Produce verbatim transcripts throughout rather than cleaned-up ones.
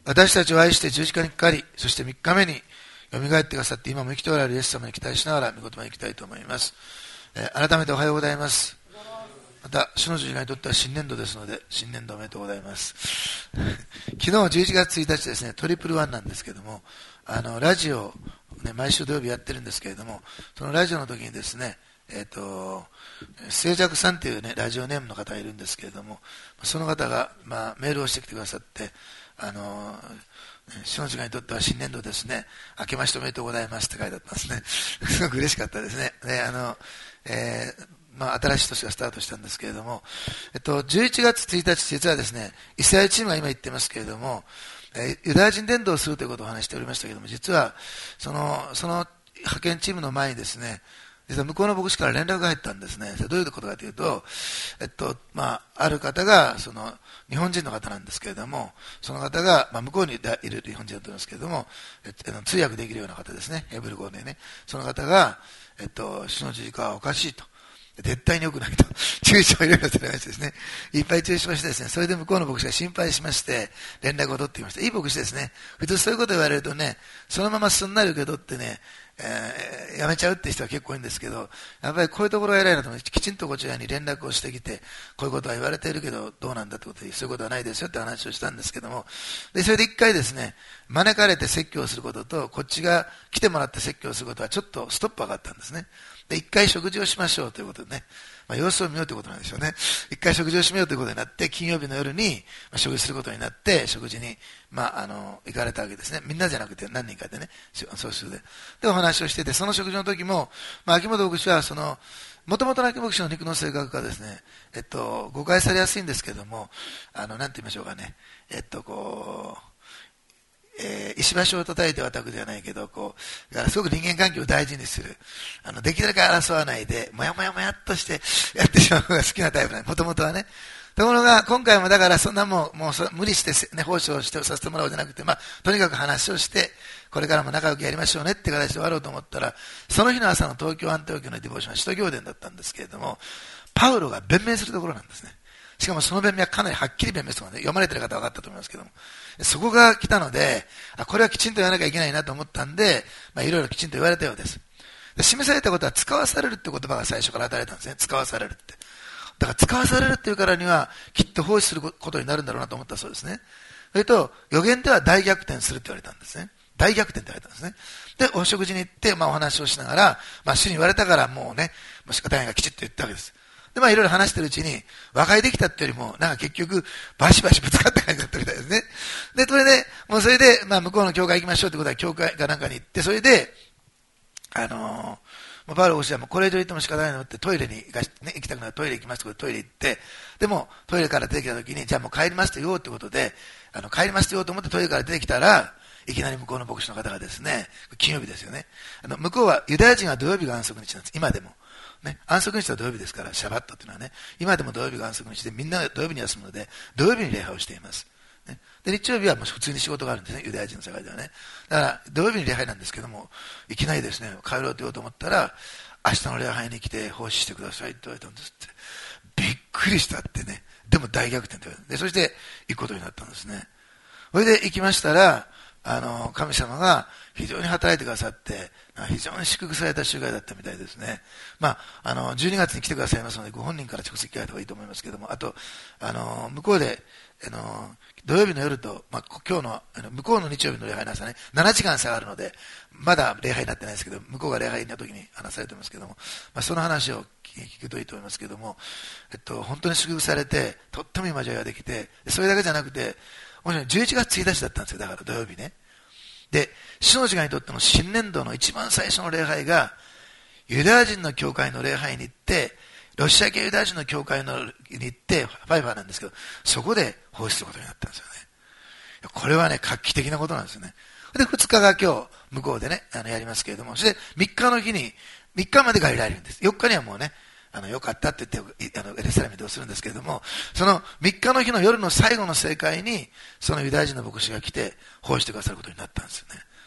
私たちを愛して十字架にかかり、そしてみっかめによみがえってくださって、今も生きておられるイエス様に期待しながら、御言葉に行きたいと思います。えー、改めておはようございます。また、主の十字架にとっては新年度ですので、新年度おめでとうございます。昨日じゅういちがつついたちですね、トリプルワンなんですけども、あの、ラジオ、ね、毎週土曜日やってるんですけれども、そのラジオの時にですね、えっ、ー、と、静寂さんというね、ラジオネームの方がいるんですけれども、その方が、まあ、メールをしてきてくださって、あの、主の時間にとっては新年度ですね、明けましておめでとうございますって書いてあったんですね。すごく嬉しかったですね。で、あの、えー、まあ、新しい年がスタートしたんですけれども、えっと、じゅういちがつついたち、実はですね、イスラエルチームが今言ってますけれども、えー、ユダヤ人伝道をするということを話しておりましたけれども、実は、その、その派遣チームの前にですね、実は向こうの牧師から連絡が入ったんですね。それどういうことかというと、えっと、まあ、ある方が、その、日本人の方なんですけれども、その方が、まあ、向こうにいる日本人だと思いますけれども、えっと、通訳できるような方ですね。ヘブル語でね。その方が、えっと、主の十字架はおかしいと。絶対に良くないと。注意をいろいろされましてですね。いっぱい注意しましてですね。それで向こうの牧師が心配しまして、連絡を取ってきました。いい牧師ですね。普通そういうこと言われるとね、そのまますんなり受け取ってね、えー、やめちゃうって人は結構いるんですけど、やっぱりこういうところが偉いなと思って、きちんとこちらに連絡をしてきて、こういうことは言われているけど、どうなんだってことで、そういうことはないですよって話をしたんですけども、で、それで一回ですね、招かれて説教することと、こっちが来てもらって説教することはちょっとストップがかったんですね。で、一回食事をしましょうということでね、まあ、様子を見ようということなんでしょうね。一回食事をしめようということになって、金曜日の夜に、まあ、食事することになって、食事に、まあ、あの、行かれたわけですね。みんなじゃなくて何人かでね、そうするで。で、お話をしてて、その食事の時も、まあ、秋元牧師は、その、もともとの秋元牧師の肉の性格がですね、えっと、誤解されやすいんですけども、あの、なんて言いましょうかね、えっと、こう、えー、石橋を叩いてはたくではないけど、こう、すごく人間関係を大事にする。あの、できるだけ争わないで、もやもやもやっとしてやってしまうのが好きなタイプなんで、もともとはね。ところが、今回もだからそんなもう、もう無理してね、奉仕をしてさせてもらおうじゃなくて、まあ、とにかく話をして、これからも仲良くやりましょうねって形で終わろうと思ったら、その日の朝の東京アンテオ教のディボーションは使徒行伝だったんですけれども、パウロが弁明するところなんですね。しかもその弁明はかなりはっきり弁明するので、読まれてる方は分かったと思いますけども。そこが来たので、あ、これはきちんと言わなきゃいけないなと思ったんで、まあいろいろきちんと言われたようです。で、示されたことは使わされるって言葉が最初から与えられたんですね。使わされるって。だから使わされるっていうからには、きっと奉仕することになるんだろうなと思ったそうですね。それと、予言では大逆転するって言われたんですね。大逆転って言われたんですね。で、お食事に行って、まあお話をしながら、まあ主に言われたからもうね、もう仕方ないがきちっと言ったわけです。で、まあいろいろ話してるうちに、和解できたってよりも、なんか結局、バシバシぶつかった感じだったみたいですね。で、それで、もうそれで、まあ向こうの教会行きましょうってことは、教会かなんかに行って、それで、あのー、もうパウロ牧師はもうこれ以上言っても仕方ないのってトイレに行かし、ね、行きたくなるトイレ行きますってことでトイレ行って、でもトイレから出てきた時に、じゃあもう帰りますと言おうってことで、あの、帰りますと言おうと思ってトイレから出てきたら、いきなり向こうの牧師の方がですね、金曜日ですよね。あの、向こうはユダヤ人は土曜日が安息日なんです。今でも。ね、安息日は土曜日ですから、シャバットっていうのはね、今でも土曜日が安息日で、みんな土曜日に休むので、土曜日に礼拝をしています。ね、で、日曜日はもう普通に仕事があるんですね、ユダヤ人の世界ではね。だから、土曜日に礼拝なんですけども、いきなりですね、帰ろうと言おうと思ったら、明日の礼拝に来て奉仕してくださいって言われたんですって。びっくりしたってね。でも大逆転って言われて、で、そして行くことになったんですね。それで行きましたら、あの、神様が非常に働いてくださって、非常に祝福された集会だったみたいですね。まあ、あの、じゅうにがつに来てくださいますので、ご本人から直接聞かれた方がいいと思いますけども、あと、あの、向こうで、あの、土曜日の夜と、まあ、今日の、あの、向こうの日曜日の礼拝の朝ね、ななじかん差があるので、まだ礼拝になってないですけど、向こうが礼拝の時に話されてますけども、まあ、その話を聞くといいと思いますけども、えっと、本当に祝福されて、とってもいい交わりができて、それだけじゃなくて、じゅういちがつついたちだったんですよ、だから土曜日ね。で、主の時間にとっての新年度の一番最初の礼拝が、ユダヤ人の教会の礼拝に行って、ロシア系ユダヤ人の教会のに行って、ファイファーなんですけど、そこで奉仕することになったんですよね。これはね、画期的なことなんですよね。で、ふつかが今日、向こうでね、あの、やりますけれども、それでみっかの日に、みっかまでガリラいるんです。よっかにはもうね、あの、よかったって言って、あの、エルサレムに移動するんですけれども、そのみっかの日の夜の最後の正会に、そのユダヤ人の牧師が来て、奉仕してくださることになったんですよね。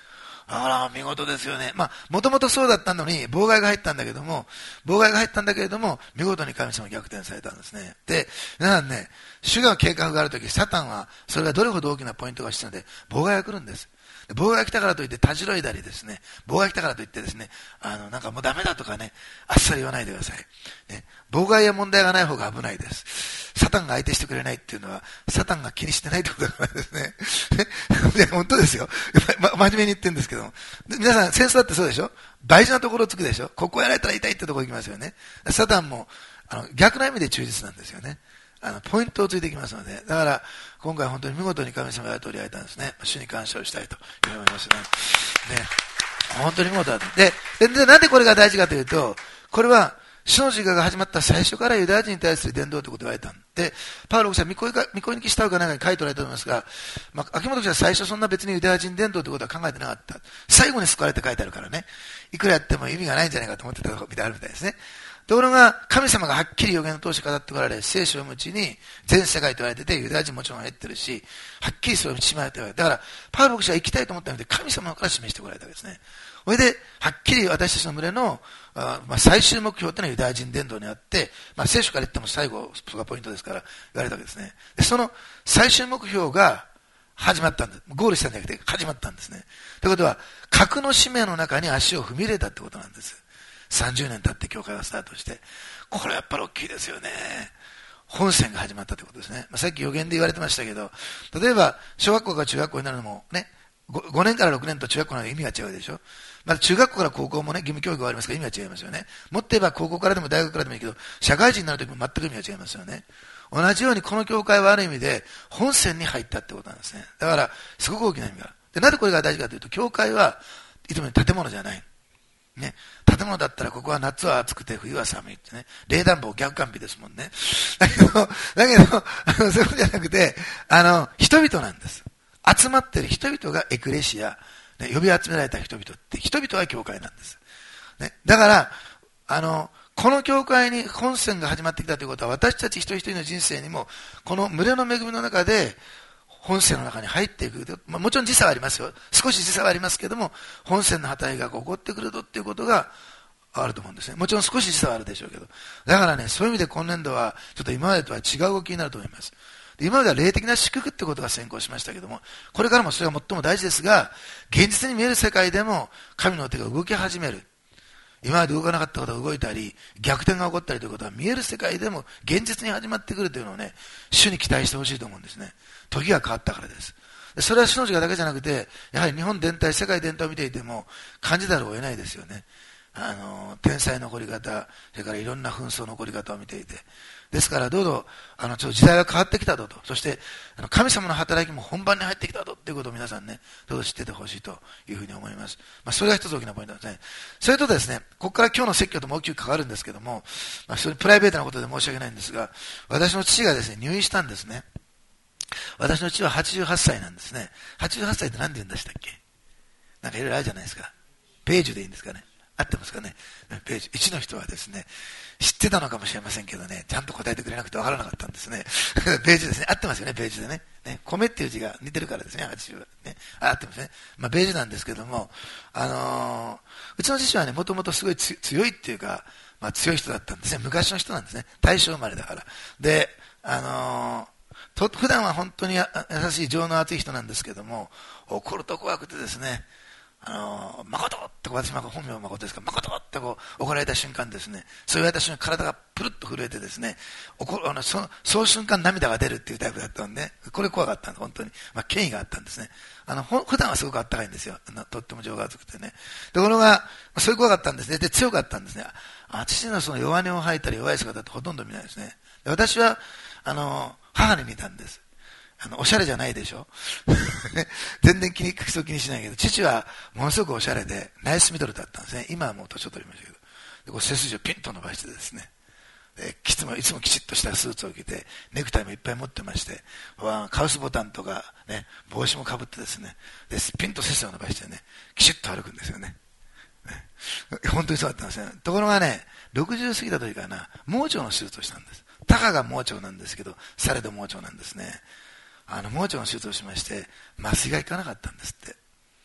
あら、見事ですよね。まあ、もともとそうだったのに、妨害が入ったんだけども、妨害が入ったんだけれども、見事に神様逆転されたんですね。で、皆さんね、主が計画があるとき、サタンは、それがどれほど大きなポイントが必要で、妨害が来るんです。妨害が来たからといって、たじろいだりですね、妨害が来たからといってですね、あの、なんかもうダメだとかね、あっさり言わないでください。ね、妨害や問題がない方が危ないです。サタンが相手してくれないっていうのは、サタンが気にしてないってことなんですね。いや、本当ですよ。ま、真面目に言ってるんですけども。皆さん、戦争だってそうでしょ？大事なところをつくでしょ？ここやられたら痛いってところ行きますよね。サタンも、あの、逆な意味で忠実なんですよね。あの、ポイントをついてきますので、だから、今回本当に見事に神様が取り上げたんですね。主に感謝をしたいと思いますね。ね。本当に見事だと。で、で、でなんでこれが大事かというと、これは、主の時間が始まった最初からユダヤ人に対する伝道ということを言われたんで、パウロ牧師は御声か、御声に記したかなんかに書いておられたと思いますが、まあ、秋元牧師は最初そんな別にユダヤ人伝道ということは考えてなかった。最後に救われて書いてあるからね、いくらやっても意味がないんじゃないかと思ってたみたいあるみたいですね。ところが、神様がはっきり予言を通して語ってこられ、聖書を読むうちに、全世界と言われてて、ユダヤ人もちろん入ってるし、はっきりそれを示されておられる。だから、パウロ牧師は行きたいと思ったので、神様から示してこられたわけですね。それで、はっきり私たちの群れの、あまあ、最終目標というのはユダヤ人伝道にあって、まあ、聖書から言っても最後、そこがポイントですから、言われたわけですね。で、その最終目標が始まったんです。ゴールしたんじゃなくて、始まったんですね。ということは、核の使命の中に足を踏み入れたってことなんです。さんじゅうねん経って教会がスタートして。これはやっぱり大きいですよね。本戦が始まったということですね。まあ、さっき予言で言われてましたけど、例えば、小学校から中学校になるのもね、5, ごねんからろくねんと中学校の意味が違うでしょ。まあ、中学校から高校もね、義務教育がありますから意味が違いますよね。もっと言えば高校からでも大学からでもいいけど、社会人になるときも全く意味が違いますよね。同じようにこの教会はある意味で本戦に入ったってことなんですね。だから、すごく大きな意味がある。で、なぜこれが大事かというと、教会はいつも建物じゃない。ね、建物だったらここは夏は暑くて冬は寒いってね。冷暖房逆完備ですもんね。だけど、だけど、あの、そういうことじゃなくて、あの、人々なんです。集まってる人々がエクレシア、ね、呼び集められた人々って、人々は教会なんです。ね、だから、あの、この教会に本戦が始まってきたということは、私たち一人一人の人生にも、この群れの恵みの中で、本線の中に入っていく。まあ、もちろん時差はありますよ。少し時差はありますけども、本線の働きが起こってくるとっていうことがあると思うんですね。もちろん少し時差はあるでしょうけど。だからね、そういう意味で今年度は、ちょっと今までとは違う動きになると思います。で今までは霊的な祝福ってことが先行しましたけども、これからもそれが最も大事ですが、現実に見える世界でも神の手が動き始める。今まで動かなかったことが動いたり、逆転が起こったりということは見える世界でも現実に始まってくるというのをね、主に期待してほしいと思うんですね。時が変わったからです。それは主の時間だけじゃなくて、やはり日本全体、世界全体を見ていても感じざるを得ないですよね。あの、天災の起こり方、それからいろんな紛争の起こり方を見ていて。ですから、どうぞ、あの、ちょっと時代が変わってきたぞと。そして、あの神様の働きも本番に入ってきたぞということを皆さんね、どうぞ知っててほしいというふうに思います。まあ、それが一つ大きなポイントですね。それとですね、ここから今日の説教とも大きく関わるんですけども、まあ、それプライベートなことで申し訳ないんですが、私の父がですね、入院したんですね。私の父ははちじゅうはっさいなんですね。はちじゅうはっさいって何て言うんでしたっけ？なんかいろいろあるじゃないですか。ページでいいんですかね。合ってますかね。ページいちの人はですね、知ってたのかもしれませんけどね、ちゃんと答えてくれなくてわからなかったんですね。ページですね。合ってますよね、ページでね。ね、米っていう字が似てるからですね、はちじゅう。ね、合ってますね。まあ、ページなんですけども、あのー、うちの父はね、もともとすごい強いっていうか、まあ、強い人だったんですね。昔の人なんですね。大正生まれだから。で、あのー、と普段は本当に優しい情の熱い人なんですけども、怒ると怖くてですね、あのー、誠って私は本名は誠ですから、誠ってこう怒られた瞬間ですね、そう言われた瞬間体がプルッと震えてですね、怒あのそのその瞬間涙が出るっていうタイプだったんで、これ怖かったんです、本当に。まあ、権威があったんですね。あの、普段はすごくあったかいんですよ。とっても情が厚くてね。ところが、そういう怖かったんですね。で、強かったんですね。あ、父のその弱音を吐いたり弱い姿ってほとんど見ないですね。で私は、あの、母に見たんです。あの、おしゃれじゃないでしょ全然気に、服装気にしないけど、父はものすごくおしゃれで、ナイスミドルだったんですね。今はもう年を取りましたけど。で、こう背筋をピンと伸ばしてですね。で、いつも、いつもきちっとしたスーツを着て、ネクタイもいっぱい持ってまして、カウスボタンとかね、帽子もかぶってですね、で、ピンと背筋を伸ばしてね、きちっと歩くんですよね。ね本当にそうだったんですね。ところがね、ろくじゅう過ぎた時かな、盲腸の手術をしたんです。たかが盲腸なんですけど、されど盲腸なんですね。あの、盲腸の手術をしまして、麻酔がいかなかったんですって。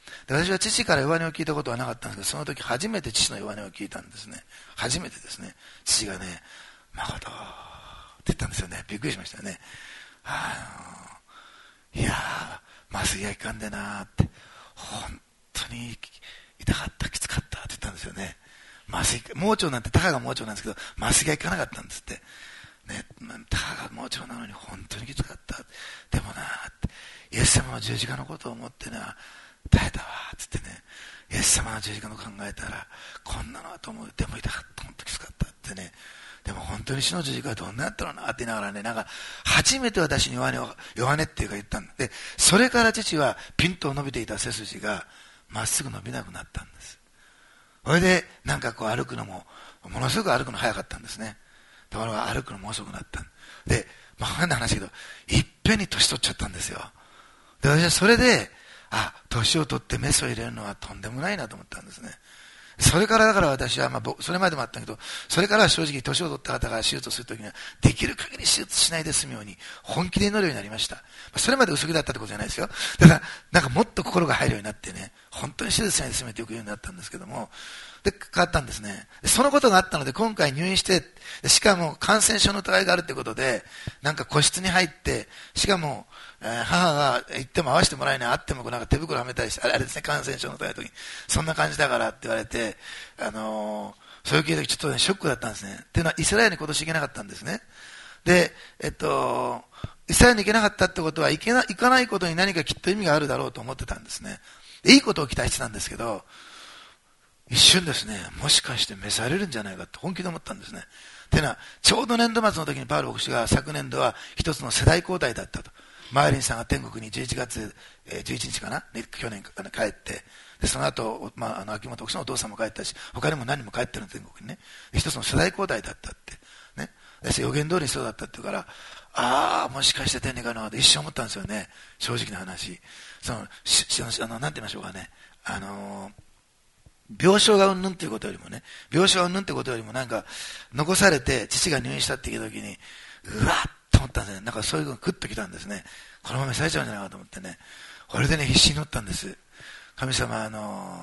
で、私は父から弱音を聞いたことはなかったんですけど、その時初めて父の弱音を聞いたんですね。初めてですね。父がね、誠って言ったんですよね。びっくりしましたよね。あのいやー、麻酔がいかんでなーって、本当に痛かった、きつかったって言ったんですよね。麻酔、盲腸なんて、たかが盲腸なんですけど、麻酔がいかなかったんですって。ね、たかが盲腸なのに本当にきつかった。でもなーって、イエス様の十字架のことを思ってな、耐えたわーって言ってね、イエス様の十字架の考えたら、こんなのはと思う。でも痛かった、本当きつかったってね。でも本当に死の十字架はどんなやったのなって言いながらね、なんか、初めて私に弱音を、弱音っていうか言ったんだ。で、それから父はピンと伸びていた背筋が、まっすぐ伸びなくなったんです。それで、なんかこう歩くのも、ものすごく歩くの早かったんですね。ところが歩くのも遅くなった。で、まあ変な話だけど、いっぺんに年取っちゃったんですよ。で、私はそれで、あ、年を取ってメスを入れるのはとんでもないなと思ったんですね。それからだから私は、まあ、それまでもあったけど、それから正直年を取った方が手術をするときには、できる限り手術しないで済むように、本気で祈るようになりました。それまで薄気だったってことじゃないですよ。ただ、なんかもっと心が入るようになってね、本当に手術しないで済めていくようになったんですけども、で、変わったんですね。そのことがあったので、今回入院して、しかも感染症の疑いがあるってことで、なんか個室に入って、しかも、えー、母が行っても会わせてもらえない、会ってもなんか手袋はめたりして、あれですね、感染症の疑いの時に、そんな感じだからって言われて、あのー、そういう経緯でちょっとね、ショックだったんですね。っていうのは、イスラエルに今年行けなかったんですね。で、えっと、イスラエルに行けなかったってことは、行けな、行かないことに何かきっと意味があるだろうと思ってたんですね。いいことを期待してたんですけど、一瞬ですね、もしかして召されるんじゃないかって本気で思ったんですね。っていうのは、ちょうど年度末の時にパウロ牧師が昨年度は一つの世代交代だったと。マーリンさんが天国にじゅういちがつじゅういちにちかな、去年帰って、でその後、まあ、あの秋元牧師のお父さんも帰ったし、他にも何人も帰ってるの天国にね。一つの世代交代だったって。ね。で予言通りにそうだったって言うから、ああ、もしかして天にかなって一瞬思ったんですよね。正直な話。その、しあのなんて言いましょうかね。あのー病床がうんぬんっていうことよりもね、病床がうんぬんってことよりもなんか、残されて父が入院したっていう時に、うわっと思ったんですね。なんかそういうのがグッときたんですね。このままされちゃうんじゃないかと思ってね。これでね、必死に乗ったんです。神様、あの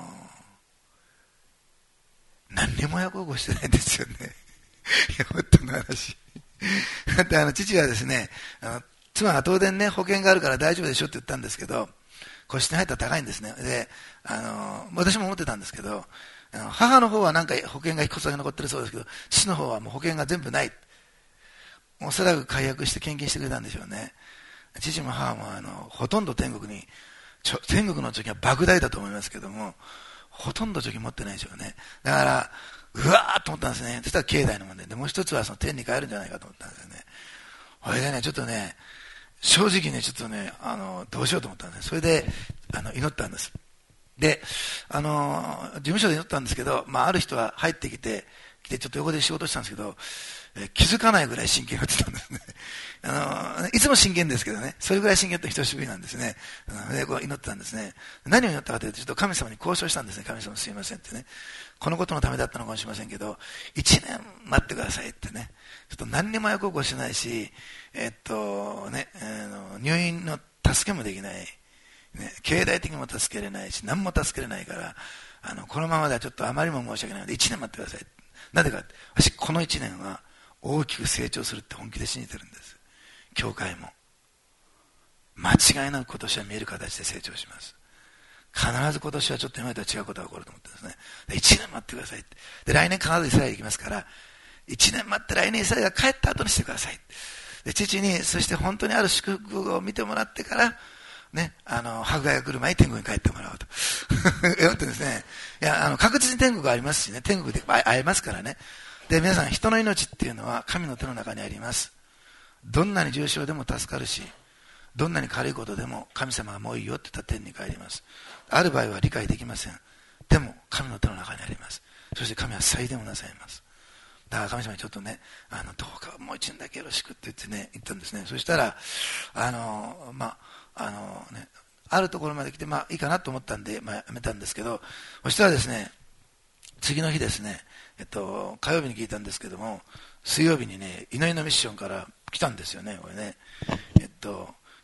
ー、何にも親孝行してないんですよね。いや、本当の話。だってあの、父はですね、あの妻が当然ね、保険があるから大丈夫でしょって言ったんですけど、個室に入ったら高いんですね。で、あの、私も思ってたんですけど、あの母の方はなんか保険が一個だけ残ってるそうですけど、父の方はもう保険が全部ない。おそらく解約して献金してくれたんでしょうね。父も母もあの、ほとんど天国に、ちょ天国の貯金は莫大だと思いますけども、ほとんど貯金持ってないでしょうね。だから、うわーっと思ったんですね。そしたら境内の問題で、もう一つはその天に帰るんじゃないかと思ったんですよね。これでね、ちょっとね、正直ね、ちょっとね、あの、どうしようと思ったんです。それで、あの、祈ったんです。で、あの、事務所で祈ったんですけど、まあ、ある人は入ってきて、来て、ちょっと横で仕事したんですけど、えー、気づかないぐらい真剣にやってたんですね。あの、いつも真剣ですけどね、それぐらい真剣って久しぶりなんですね。で、こう祈ってたんですね。何を祈ったかというと、ちょっと神様に交渉したんですね。神様すいませんってね。このことのためだったのかもしれませんけど、一年待ってくださいってね。ちょっと何にも親孝行しないし、えっと、ね、えー、入院の助けもできない。ね、経済的にも助けれないし、何も助けれないから、あの、このままではちょっとあまりにも申し訳ないので、一年待ってください。なぜか、私、この一年は大きく成長するって本気で信じてるんです。教会も。間違いなく今年は見える形で成長します。必ず今年はちょっと今までとは違うことが起こると思ってですね。で、一年待ってください。で、来年必ずイスラエル行きますから、一年待って来年イスラエルが帰った後にしてください。で、父に、そして本当にある祝福を見てもらってから、ね、あの、迫害が来る前に天国に帰ってもらおうと。思ってですね。いや、あの、確実に天国がありますしね、天国で会えますからね。で、皆さん、人の命っていうのは神の手の中にあります。どんなに重症でも助かるし、どんなに軽いことでも神様がもういいよって言ったら天に帰ります。ある場合は理解できません。でも、神の手の中にあります。そして神は祭殿をなさいます。だから神様にちょっとね、あの、どうかもう一年だけよろしくって言ってね、言ったんですね。そしたら、あの、まあ、あのね、あるところまで来て、まあいいかなと思ったんで、まあやめたんですけど、そしたらですね、次の日ですね、えっと、火曜日に聞いたんですけども、水曜日にね、祈りのミッションから来たんですよね、これね。えっと、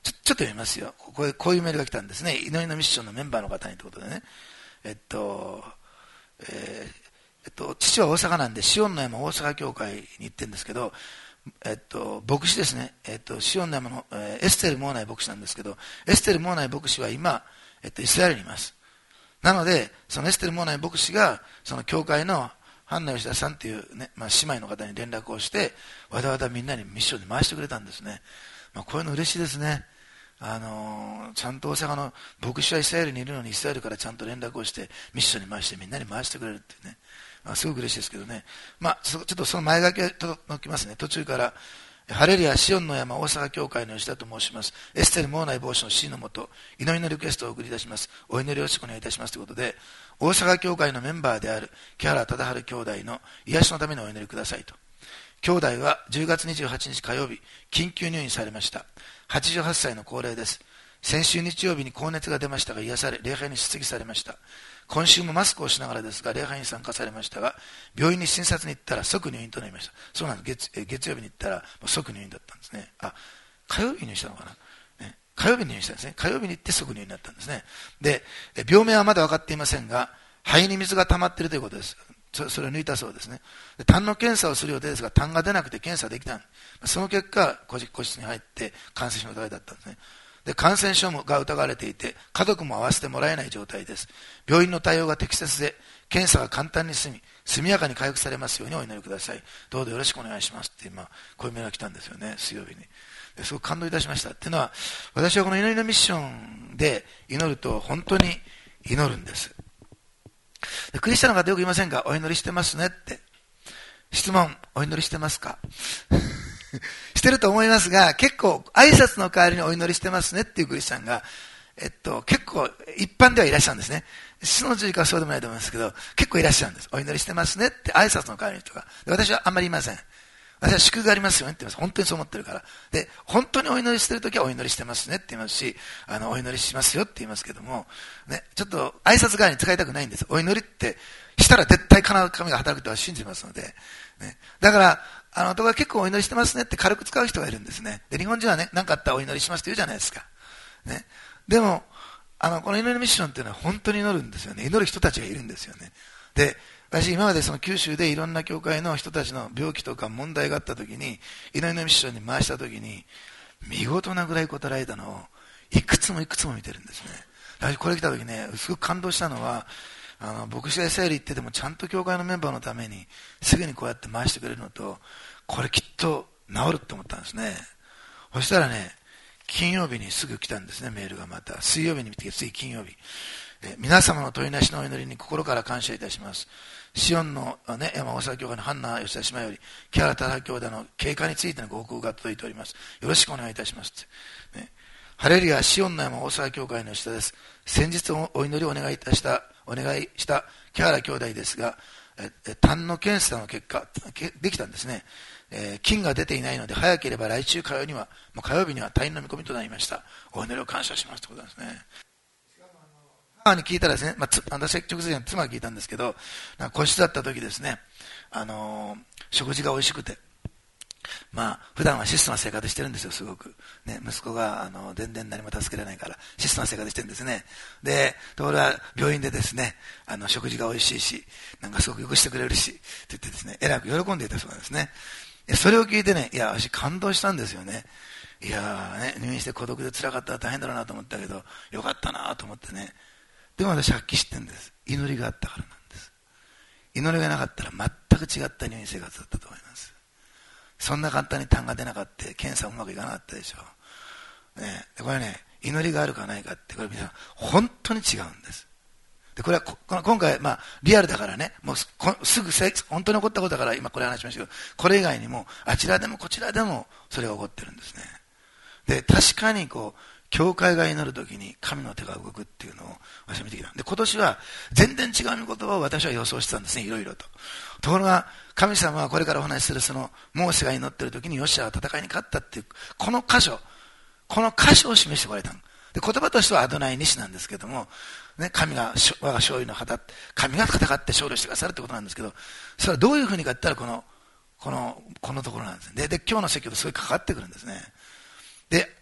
ちょ、ちょっと読みますよ。こうこういうメールが来たんですね。祈りのミッションのメンバーの方にということでね。えっと、えーえっと、父は大阪なんで、シオンの山大阪教会に行ってるんですけど、えっと、牧師ですね。えっと、シオンの山の、えーエステル・モーナイ牧師なんですけど、エステル・モーナイ牧師は今、えっと、イスラエルにいます。なので、そのエステル・モーナイ牧師が、その教会のハンナ吉田さんという、ね、まあ、姉妹の方に連絡をして、わざわざみんなにミッションに回してくれたんですね。まあ、こういうの嬉しいですね。あのー、ちゃんと大阪の牧師はイスラエルにいるのに、イスラエルからちゃんと連絡をしてミッションに回してみんなに回してくれるっていうね、まあ、すごく嬉しいですけどね。まあ、ちょっとその前書きを届きますね。途中からハレルヤシオンの山大阪教会の吉田と申します。エステル・モーナイ牧師の指示のもと祈りのリクエストを送り出します。お祈りをよろしくお願いいたしますということで、大阪教会のメンバーである木原忠治兄弟の癒しのためにお祈りくださいと。兄弟はじゅうがつにじゅうはちにち火曜日、緊急入院されました。はちじゅうはっさいの高齢です。先週日曜日に高熱が出ましたが癒され、礼拝に出席されました。今週もマスクをしながらですが、礼拝に診察されましたが、病院に診察に行ったら即入院となりました。そうなんです。月、月曜日に行ったら即入院だったんですね。あ、火曜日に入院したのかな、ね、火曜日に入院したんですね。火曜日に行って即入院になったんですね。で、病名はまだ分かっていませんが、肺に水が溜まっているということです。そ, それを抜いたそうですね。で、痰の検査をする予定ですが、痰が出なくて検査できた。その結果、個室に入って感染症の疑いだったんですね。で、感染症が疑われていて、家族も会わせてもらえない状態です。病院の対応が適切で、検査が簡単に済み、速やかに回復されますようにお祈りください。どうぞよろしくお願いしますって、今、こういうメールが来たんですよね、水曜日に。すごく感動いたしました。っていうのは、私はこの祈りのミッションで祈ると、本当に祈るんです。でクリスチャンの方よく言いませんか、お祈りしてますねって。質問、お祈りしてますかしてると思いますが、結構挨拶の代わりにお祈りしてますねっていうクリスチャンが、えっと、結構一般ではいらっしゃるんですね。主の十字架はそうでもないと思いますけど、結構いらっしゃるんです。お祈りしてますねって挨拶の代わりにとか。で私はあんまり言いません。私は祝福がありますよねって言います。本当にそう思ってるから。で、本当にお祈りしてるときはお祈りしてますねって言いますし、あの、お祈りしますよって言いますけども、ね、ちょっと挨拶代わりに使いたくないんです。お祈りってしたら絶対必ず神が働くとは信じますので。ね、だから、あの、男は結構お祈りしてますねって軽く使う人がいるんですね。で、日本人はね、何かあったらお祈りしますって言うじゃないですか。ね。でも、あの、この祈りのミッションっていうのは本当に祈るんですよね。祈る人たちがいるんですよね。で、私今までその九州でいろんな教会の人たちの病気とか問題があった時に、祈りのミッションに回した時に、見事なぐらい答えられたのを、いくつもいくつも見てるんですね。私これ来た時ね、すごく感動したのは、あの、牧師がイスラエル行っててもちゃんと教会のメンバーのために、すぐにこうやって回してくれるのと、これきっと治るって思ったんですね。そしたらね、金曜日にすぐ来たんですね、メールがまた。水曜日に見て、次金曜日。え皆様の問いなしのお祈りに心から感謝いたします。シオンの、ね、山大阪教会のハンナ吉田姉妹より、木原忠兄弟の経過についてのご報告が届いております。よろしくお願いいたします。ね、ハレルヤ、シオンの山大阪教会の吉田です。先日お祈りをお願いいたした、お願いした木原兄弟ですが、え痰の検査の結果、できたんですね。えー、菌が出ていないので、早ければ来週火曜には、もう火曜日には退院の見込みとなりました。お祈りを感謝しますということですね。母に聞いたらですね、まあ、私は直接に妻が聞いたんですけど、なんか個室だった時ですね、あのー、食事が美味しくて、まあ、普段は質素な生活してるんですよ、すごく。ね、息子が、あの、全然何も助けられないから、質素な生活してるんですね。で、ところが、病院でですね、あの、食事が美味しいし、なんかすごくよくしてくれるし、って言ってですね、えらく喜んでいたそうなんですね。それを聞いてね、いや、私感動したんですよね。いやーね、入院して孤独で辛かったら大変だろうなと思ったけど、よかったなと思ってね。でも私はっきり知ってるんです。祈りがあったからなんです。祈りがなかったら全く違った入院生活だったと思います。そんな簡単に痰が出なかった、検査うまくいかなかったでしょう。ね、これね、祈りがあるかないかって、これ皆さん、本当に違うんです。で、これはこ今回、まあ、リアルだからね、もうすぐ本当に起こったことだから今これ話しましたけど、これ以外にも、あちらでもこちらでもそれが起こってるんですね。で、確かにこう、教会が祈るときに神の手が動くっていうのを私は見てきた。で、今年は全然違う言葉を私は予想してたんですね、いろいろと。ところが、神様はこれからお話しするその、モーセが祈ってるときにヨシアは戦いに勝ったっていう、この箇所、この箇所を示してこられた。で、言葉としてはアドナイ西なんですけども、ね、神が、我が勝利の旗、神が戦って勝利してくださるってことなんですけど、それはどういうふうにかって言ったらこの、この、このところなんですね。で、で今日の説教とすごいかかってくるんですね。で、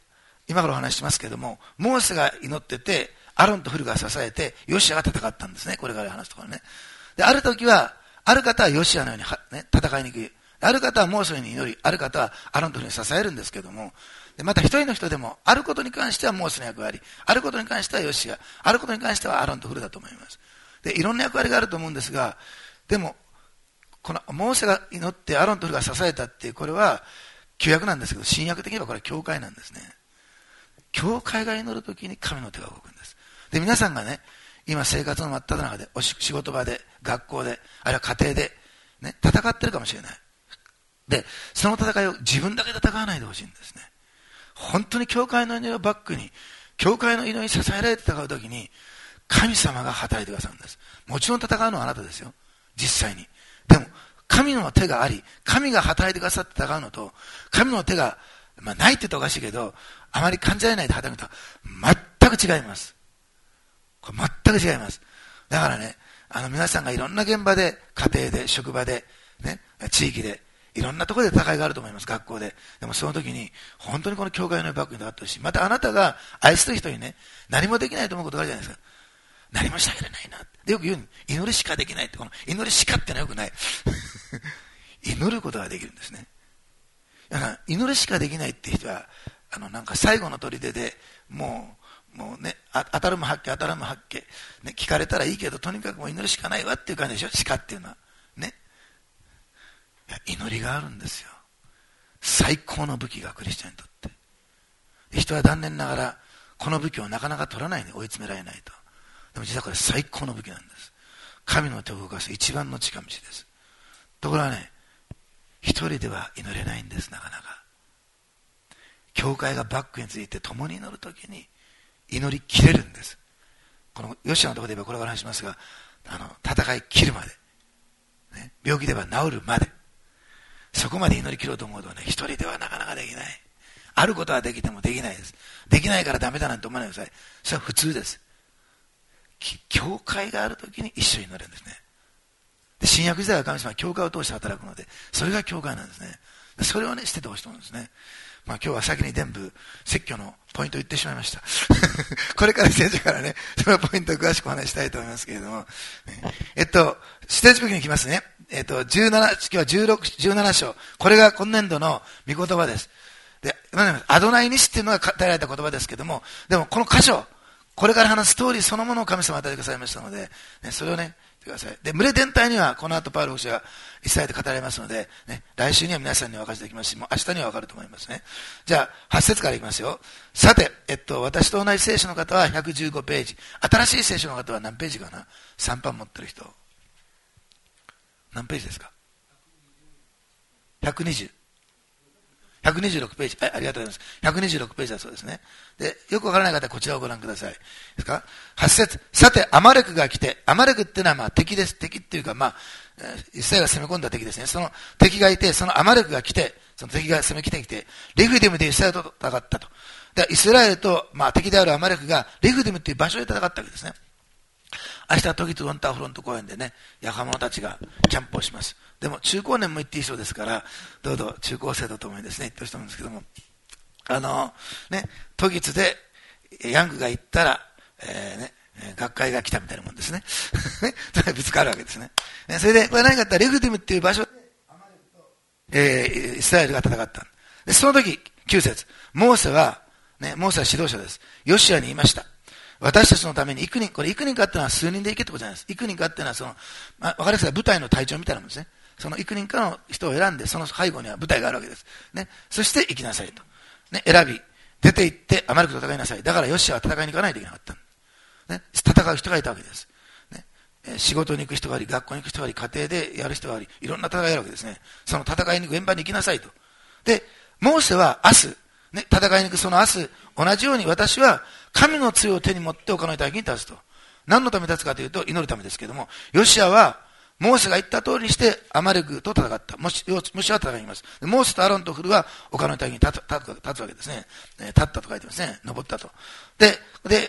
今からお話ししますけれども、モーセが祈ってて、アロンとフルが支えて、ヨシアが戦ったんですね。これから話すところね。で、ある時は、ある方はヨシアのようには、ね、戦いに行く。ある方はモーセに祈り、ある方はアロンとフルに支えるんですけども、でまた一人の人でも、あることに関してはモーセの役割、あることに関してはヨシア、あることに関してはアロンとフルだと思います。で、いろんな役割があると思うんですが、でも、このモーセが祈ってアロンとフルが支えたっていう、これは旧約なんですけど、新約的にはこれは教会なんですね。教会が祈るときに神の手が動くんです。で、皆さんがね、今生活の真っ只中で、おし仕事場で、学校で、あるいは家庭で、ね、戦ってるかもしれない。で、その戦いを自分だけ戦わないでほしいんですね。本当に教会の祈りをバックに、教会の祈りに支えられて戦うときに、神様が働いてくださるんです。もちろん戦うのはあなたですよ。実際に。でも、神の手があり、神が働いてくださって戦うのと、神の手が、まあ、ないって言ったらおかしいけど、あまり感じられないで働くのとは全く違います。これ全く違います。だからね、あの皆さんがいろんな現場で、家庭で、職場で、ね、地域で、いろんなところで戦いがあると思います、学校で。でもその時に、本当にこの教会のバックに立ってほしい。またあなたが愛する人にね、何もできないと思うことがあるじゃないですか。何もしてあげられないな。でよく言うに、祈りしかできないって、この祈りしかってのはよくない。祈ることができるんですね。だから祈りしかできないって人は、あのなんか最後の砦でもう、もうね、あ当たるも発見、当たるも発見、ね、聞かれたらいいけど、とにかくもう祈るしかないわっていう感じでしょ、しかっていうのは。ね。いや、祈りがあるんですよ。最高の武器がクリスチャンにとって。人は残念ながら、この武器をなかなか取らないで追い詰められないと。でも実はこれ最高の武器なんです。神の手を動かす一番の近道です。ところがね、一人では祈れないんです、なかなか。教会がバックについて共に祈るときに祈り切れるんです。このヨシアのところで言えばこれから話しますが、あの戦い切るまで、ね、病気では治るまで、そこまで祈り切ろうと思うとね、一人ではなかなかできない。あることはできてもできないです。できないからダメだなんて思わないでください。それは普通です。教会があるときに一緒に祈れるんですね。で新約時代は神様は教会を通して働くので、それが教会なんですね。それをね、しててほしいと思うんですね。まあ今日は先に全部説教のポイントを言ってしまいました。これから先生からね、そのポイントを詳しくお話ししたいと思いますけれども、えっと、出エジプト記に行きますね。えっと、じゅうなな、今日はじゅうろく、じゅうなな章。これが今年度の御言葉です。で、アドナイニシっていうのが語られた言葉ですけども、でもこの箇所、これから話すストーリーそのものを神様が与えてくださいましたので、ね、それをね、ください。で、群れ全体にはこの後パウロ牧師がイスラエルで語られますので、ね、来週には皆さんにお分かりできますし、もう明日には分かると思いますね。じゃあ、はち節からいきますよ。さて、えっと、私と同じ聖書の方はひゃくじゅうごページ。新しい聖書の方は何ページかな ?さん 版持ってる人。何ページですか ?ひゃくにじゅう。ひゃくにじゅうろくページ。はい、ありがとうございます。ひゃくにじゅうろくページだそうですね。で、よくわからない方はこちらをご覧ください。ですか ?はち 節。さて、アマレクが来て、アマレクっていうのはまあ敵です。敵っていうかまあ、イスラエルが攻め込んだ敵ですね。その敵がいて、そのアマレクが来て、その敵が攻め来てきて、レフディムでイスラエルと戦ったと。で、イスラエルと、まあ敵であるアマレクが、レフディムっていう場所で戦ったわけですね。明日は時とウォンターフロント公園でね、若者たちがキャンプをします。でも中高年も行っていいそうですから、どうぞ中高生とともにですね、行ってほしいと思うんですけども、あの、ね、都立でヤングが行ったら、えー、ね、学会が来たみたいなもんですね。ぶつかるわけですね。それで、これ何かあったらレフディムっていう場所で、えー、イスラエルが戦った。で、その時、きゅう節。モーセは、ね、モーセは指導者です。ヨシアに言いました。私たちのために幾人、これ幾人かっていうのは数人で行けってことじゃないです。幾人かっていうのはその、まあ、わかりやすい部隊の隊長みたいなもんですね。その幾人かの人を選んで、その背後には部隊があるわけです。ね。そして行きなさいと。ね、選び、出て行ってアマレクと戦いなさい。だからヨシアは戦いに行かないといけなかった。ね。戦う人がいたわけです。ね。えー、仕事に行く人があり、学校に行く人があり、家庭でやる人があり、いろんな戦いがあるわけですね。その戦いに行く現場に行きなさいと。で、モーセは明日、ね、戦いに行くその明日、同じように私は神の杖を手に持って他の大に立つと。何のために立つかというと祈るためですけども、ヨシアはモーセが言った通りにしてアマレクと戦った。もし、もしは戦います。モーセとアロンとフルは他の大に立つ、立つ、立つわけですね。立ったと書いてますね。登ったと。で、で、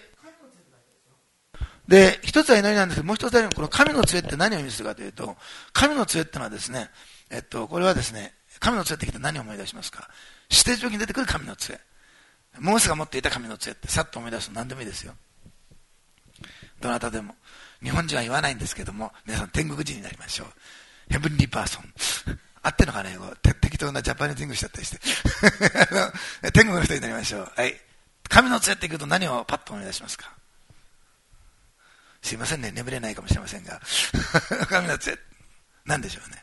で、一つは祈りなんですけど、もう一つはこの神の杖って何を意味するかというと、神の杖ってのはですね、えっと、これはですね、神の杖って聞いて何を思い出しますか？指定上に出てくる神の杖。 モーセが持っていた神の杖ってさっと思い出すと何でもいいですよ。どなたでも。日本人は言わないんですけども、皆さん天国人になりましょう。ヘブンリーパーソン。合ってんのかね、適当なジャパニーズイングリッシュだったりしてあの。天国の人になりましょう。はい。神の杖って言うと何をパッと思い出しますか？すいませんね、眠れないかもしれませんが。神の杖。何でしょうね。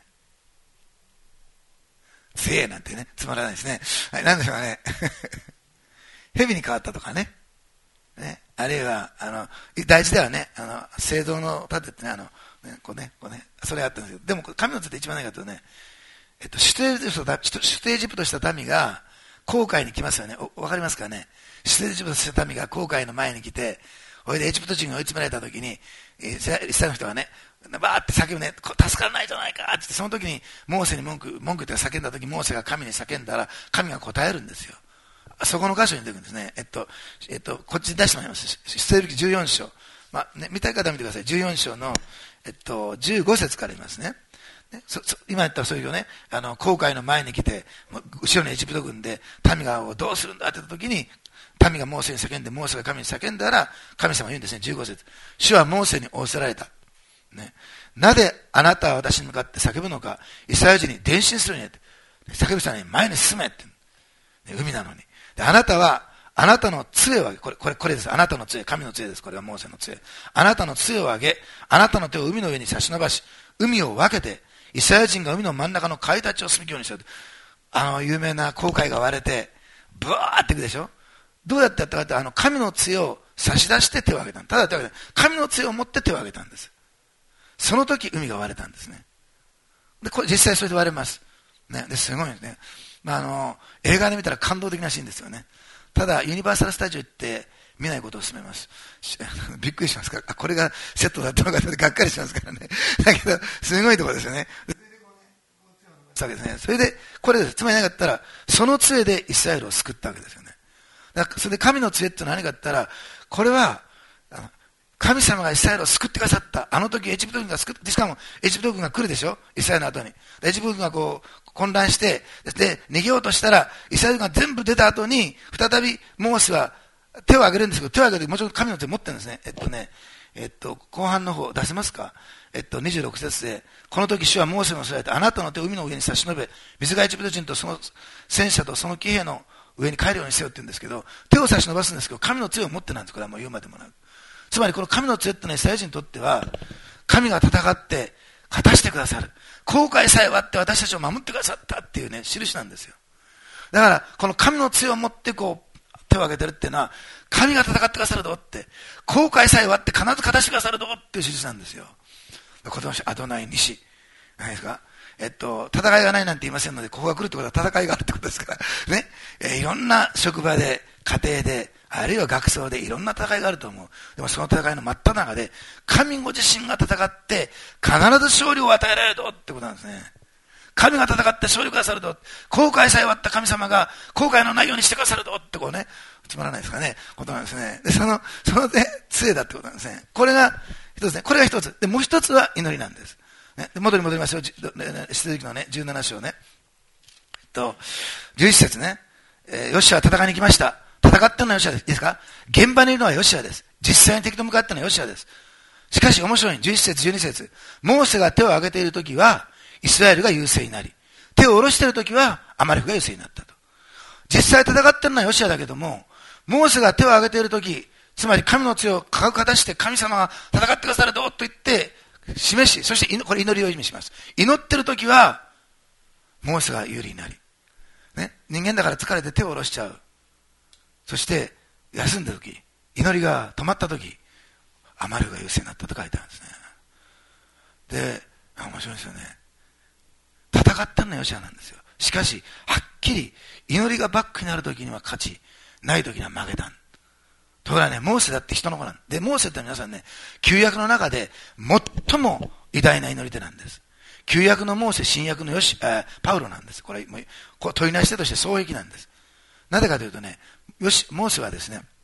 杖なんてね、つまらないですね。はい、何でしょうかね。蛇に変わったとかね。ね。あるいは、あの、大事ではね、あの、聖堂の盾ってね、あの、ね、こうね、こうね、それあったんですけど、でも神の杖って一番ないかとね、えっと、出エジプト、出エジプトした民が、航海に来ますよね。わかりますかね。出エジプトした民が航海の前に来て、それでエジプト人が追い詰められた時に、イスラエルの人がね、バーって叫ぶね、助からないじゃないかって、その時にモーセに文句、文句って叫んだ時、モーセが神に叫んだら、神が答えるんですよ。そこの箇所に出てくるんですね。えっと、えっと、こっちに出してもらいます。出エジプトじゅうよん章。まあ、ね、見たい方は見てください。じゅうよん章の、えっと、じゅうご節から言いますね。ね、そそ今言ったらそういうよね、あの、航海の前に来て、後ろにエジプト軍で、民がどうするんだって言った時に、民がモーセに叫んで、モーセが神に叫んだら、神様は言うんですね、じゅうご節。主はモーセに仰せられた。ね、なぜあなたは私に向かって叫ぶのか、イスラエル人に伝信するにって。叫ぶ人に前に進めって。ね、海なのに。で、あなたは、あなたの杖を上げ、これ、これ、これです。あなたの杖、神の杖です。これはモーセの杖。あなたの杖を上げ、あなたの手を海の上に差し伸ばし、海を分けて、イスラエル人が海の真ん中の海立ちを住むようにした。あの、有名な航海が割れて、ブワーっていくでしょ。どうやってやったかって、あの、神の杖を差し出して手を挙げた。ただ手を挙げた。神の杖を持って手を挙げたんです。その時、海が割れたんですね。で、これ実際それで割れます。ね。で、すごいですね。まあ、あの、映画で見たら感動的なシーンですよね。ただ、ユニバーサルスタジオ行って見ないことを勧めます。びっくりしますから。あ、これがセットだったのかってがっかりしますからね。だけど、すごいところですよね。それで、これです。つまり何かったら、その杖でイスラエルを救ったわけですよね。だからそれで神の杖って何かって言ったら、これは、神様がイスラエルを救ってくださった。あの時エジプト軍が救って、しかもエジプト軍が来るでしょ、イスラエルの後に。エジプト軍がこう混乱して、で、逃げようとしたら、イスラエル軍が全部出た後に、再びモーセは手を挙げるんですけど、手を挙げてもちろん神の手を持ってるんですね。えっとね、えっと、後半の方出せますか？えっと、にじゅうろく節で、この時主はモーセのせられて、あなたの手を海の上に差し伸べ、水がエジプト人とその戦車とその騎兵の上に帰るようにせよって言うんですけど、手を差し伸ばすんですけど、神の杖を持ってなんです。これはもう言うまでもなく。つまりこの神の杖ってのはイスラエル人にとっては、神が戦って勝たしてくださる。航海さえ割って私たちを守ってくださったっていうね、印なんですよ。だから、この神の杖を持ってこう、手を挙げてるっていうのは、神が戦ってくださるぞって、航海さえ割って必ず勝たしてくださるぞっていう印なんですよ。言葉の人、アドナイ西。何ですか？えっと、戦いがないなんて言いませんので、ここが来るってことは戦いがあるってことですから、ね。えー、いろんな職場で、家庭で、あるいは学装でいろんな戦いがあると思う。でもその戦いの真っ只中で、神ご自身が戦って、必ず勝利を与えられるぞってことなんですね。神が戦って勝利くださると、航海さえ終わった神様が航海のないようにしてくださるとってこうね、つまらないですかね、ことなんですね。で、その、そのね、杖だってことなんですね。これが一つね、これが一つ。で、もう一つは祈りなんです。ね、で元に戻りますよ、出エジプトのね、じゅうなな章ね。えっと、じゅういち節ね、えー、ヨシュアは戦いに来ました。戦ってるのはヨシュアです。いいですか？現場にいるのはヨシュアです。実際に敵と向かってるのはヨシュアです。しかし面白い。じゅういち節、じゅうに節。モーセが手を挙げているときは、イスラエルが優勢になり、手を下ろしているときは、アマレクが優勢になったと。実際戦ってるのはヨシュアだけども、モーセが手を挙げているとき、つまり神の杖を掲げして神様が戦ってくださるぞと言って、示し、そしてこれ祈りを意味します。祈ってるときは、モーセが有利になり、ね、人間だから疲れて手を下ろしちゃう。そして、休んだとき、祈りが止まったとき、アマレクが優勢になったと書いてあるんですね。で、面白いですよね。戦ったのはヨシュアなんですよ。しかし、はっきり祈りがバックになるときには勝ち、ないときには負けた。ところがね、モーセだって人の子なんで、モーセって皆さんね、旧約の中で最も偉大な祈り手なんです。旧約のモーセ、新約のヨシ、あパウロなんです。これ、もう問いなし手として双璧なんです。なぜかというとね、よし、モーセはですね、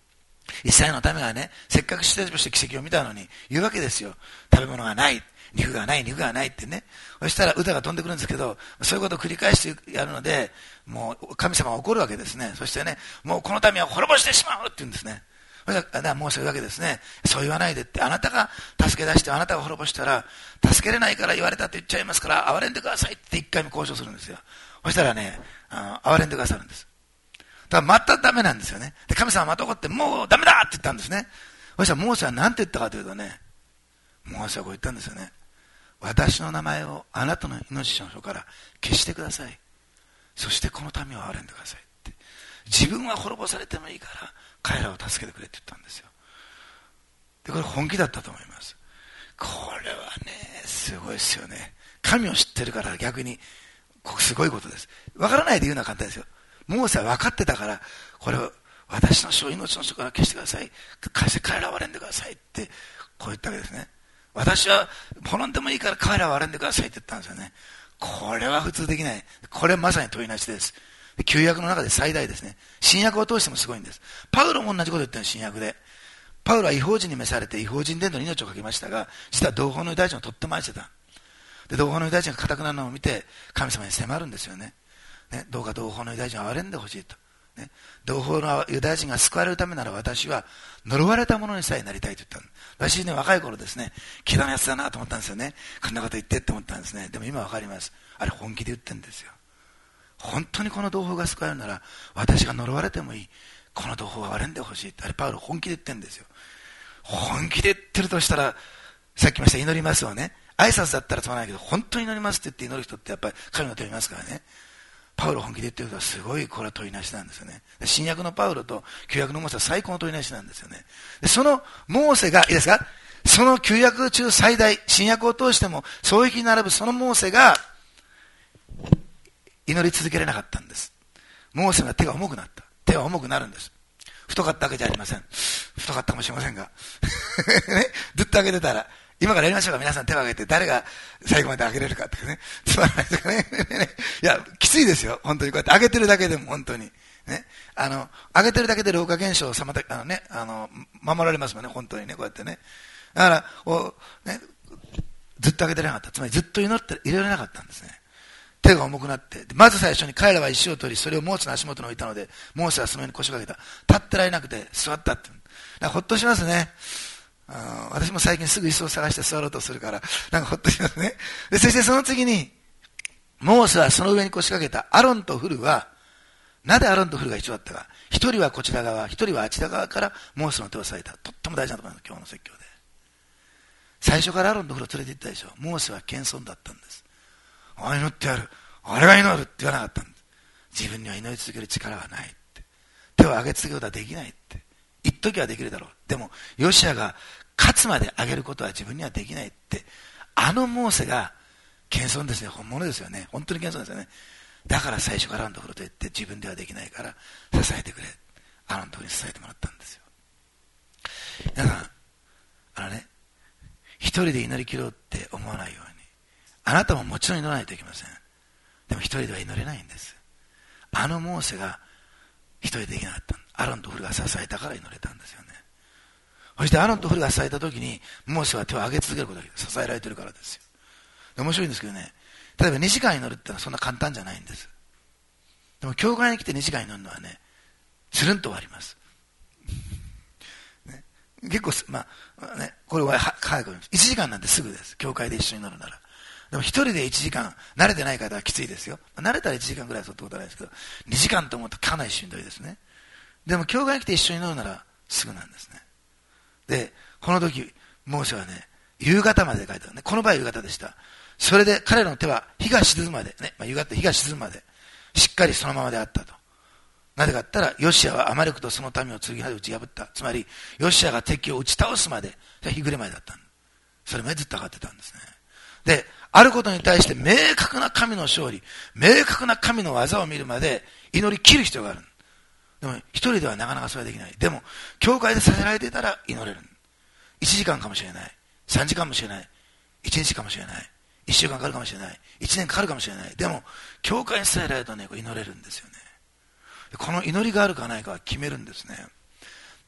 イスラエルの民がね、せっかく出エジプトして奇跡を見たのに言うわけですよ。食べ物がない、肉がない、肉がないってね。そしたら歌が飛んでくるんですけど、そういうことを繰り返してやるので、もう神様が怒るわけですね。そしてね、もうこの民は滅ぼしてしまうって言うんですね。だからもうそういうわけですね。そう言わないでって、あなたが助け出してあなたが滅ぼしたら、助けれないから言われたって言っちゃいますから、憐れんでくださいって一回も交渉するんですよ。そしたらね、あの憐れんでくださるんです。だからまたダメなんですよね。で、神様はまた怒って、もうダメだって言ったんですね。そしたらモーセは何て言ったかというとね、モーセはこう言ったんですよね。私の名前をあなたの命の書から消してください。そしてこの民を憐れんでくださいって。自分は滅ぼされてもいいから彼らを助けてくれって言ったんですよ。で、これ本気だったと思います。これはね、すごいですよね。神を知ってるから逆にすごいことです。わからないで言うのは簡単ですよ。モーセは分かってたから、これを私の書、命の書から消してください。彼らを憐れんでくださいって、こう言ったわけですね。私は滅んでもいいから彼らを憐れんでくださいって言ったんですよね。これは普通できない。これはまさに問いなしです。旧約の中で最大ですね。新約を通してもすごいんです。パウロも同じこと言ってるの、新約で。パウロは異邦人に召されて異邦人伝道に命をかけましたが、実は同胞のユダヤ人をとっても愛してた。で、同胞のユダヤ人が固くなるのを見て、神様に迫るんですよね。ね、どうか同胞のユダヤ人を憐れんでほしいと、ね、同胞のユダヤ人が救われるためなら私は呪われたものにさえなりたいと言ったの。私ね、若い頃ですね、気なやつだなと思ったんですよね。こんなこと言ってって思ったんですね。でも今わかります。あれ本気で言ってるんですよ。本当にこの同胞が救われるなら私が呪われてもいい、この同胞を憐れんでほしいって、あれパウロ本気で言ってるんですよ。本気で言ってるとしたら、さっき言いました祈りますよね。挨拶だったらつまらないけど、本当に祈りますって言って祈る人ってやっぱり神の手を見ますからね。パウロ本気で言ってるとはすごい、これは問いなしなんですよね。新約のパウロと旧約のモーセは最高の問いなしなんですよね。でそのモーセが、いいですか、その旧約中最大、新約を通しても衝撃に並ぶそのモーセが祈り続けられなかったんです。モーセが手が重くなった。手は重くなるんです。太かったわけじゃありません。太かったかもしれませんが。ね、ずっと上げてたら、今からやりましょうか、皆さん手を挙げて、誰が最後まで上げれるかってね。つまらないとかね。いや、きついですよ。本当にこうやって上げてるだけでも本当に。ね。あの、上げてるだけで老化現象を妨げ、あのね、あの、守られますもんね、本当にね、こうやってね。だから、こう、ね、ずっと上げてなかった。つまりずっと祈って入れられなかったんですね。手が重くなって、まず最初に彼らは石を取り、それをモーセの足元に置いたので、モーセはその上に腰掛けた。立ってられなくて座ったって。だからほっとしますね。あ、私も最近すぐ椅子を探して座ろうとするから、なんかほっとしますね。で、そしてその次に、モーセはその上に腰掛けたアロンとフルは、なぜアロンとフルが一緒だったか。一人はこちら側、一人はあちら側からモーセの手を割いた。とっても大事なところなんです、今日の説教で。最初からアロンとフルを連れて行ったでしょ。モーセは謙遜だったんです。ああ祈ってやる。あれが祈るって言わなかったんです。自分には祈り続ける力はないって。手を挙げ続けることはできないって。一時はできるだろう。でも、ヨシアが勝つまで挙げることは自分にはできないって。あのモーセが謙遜ですね。本物ですよね。本当に謙遜ですよね。だから最初からアロンとフルと言って自分ではできないから支えてくれ。アロンとフルに支えてもらったんですよ。だから、あのね、一人で祈り切ろうって思わないように。あなたももちろん祈らないといけません。でも一人では祈れないんです。あのモーセが一人でできなかった。アロンとフルが支えたから祈れたんですよね。そしてアロンとフルが支えたときに、モーセは手を挙げ続けることができる。支えられてるからですよ。で面白いんですけどね、例えばにじかん祈るってのはそんな簡単じゃないんです。でも教会に来てにじかん祈るのはね、つるんと終わります。ね、結構、まあ、ね、これは早くいちじかんなんてすぐです。教会で一緒に祈るなら。でも一人でいちじかん、慣れてない方はきついですよ。慣れたらいちじかんぐらいそうってことはないですけど、にじかんと思うとかなりしんどいですね。でも教会に来て一緒に祈るならすぐなんですね。で、この時、モーセはね、夕方まで書いてあるね。この場合夕方でした。それで彼らの手は日が沈むまで、ね、まあ、夕方、日が沈むまで、しっかりそのままであったと。なぜかって言ったら、ヨシアはアマレクとその民を剣で打ち破った。つまり、ヨシアが敵を打ち倒すまで、日暮れまでだったんだ。それまでずっと上がってたんですね。で、あることに対して明確な神の勝利、明確な神の技を見るまで祈り切る必要がある。でも一人ではなかなかそれはできない。でも教会でさせられていたら祈れる。いちじかんかもしれない、さんじかんかもしれない、いちにちかもしれない、いっしゅうかんかかるかもしれない、いちねんかかるかもしれない。でも教会にさせられるとね、これ祈れるんですよね。この祈りがあるかないかは決めるんですね。で、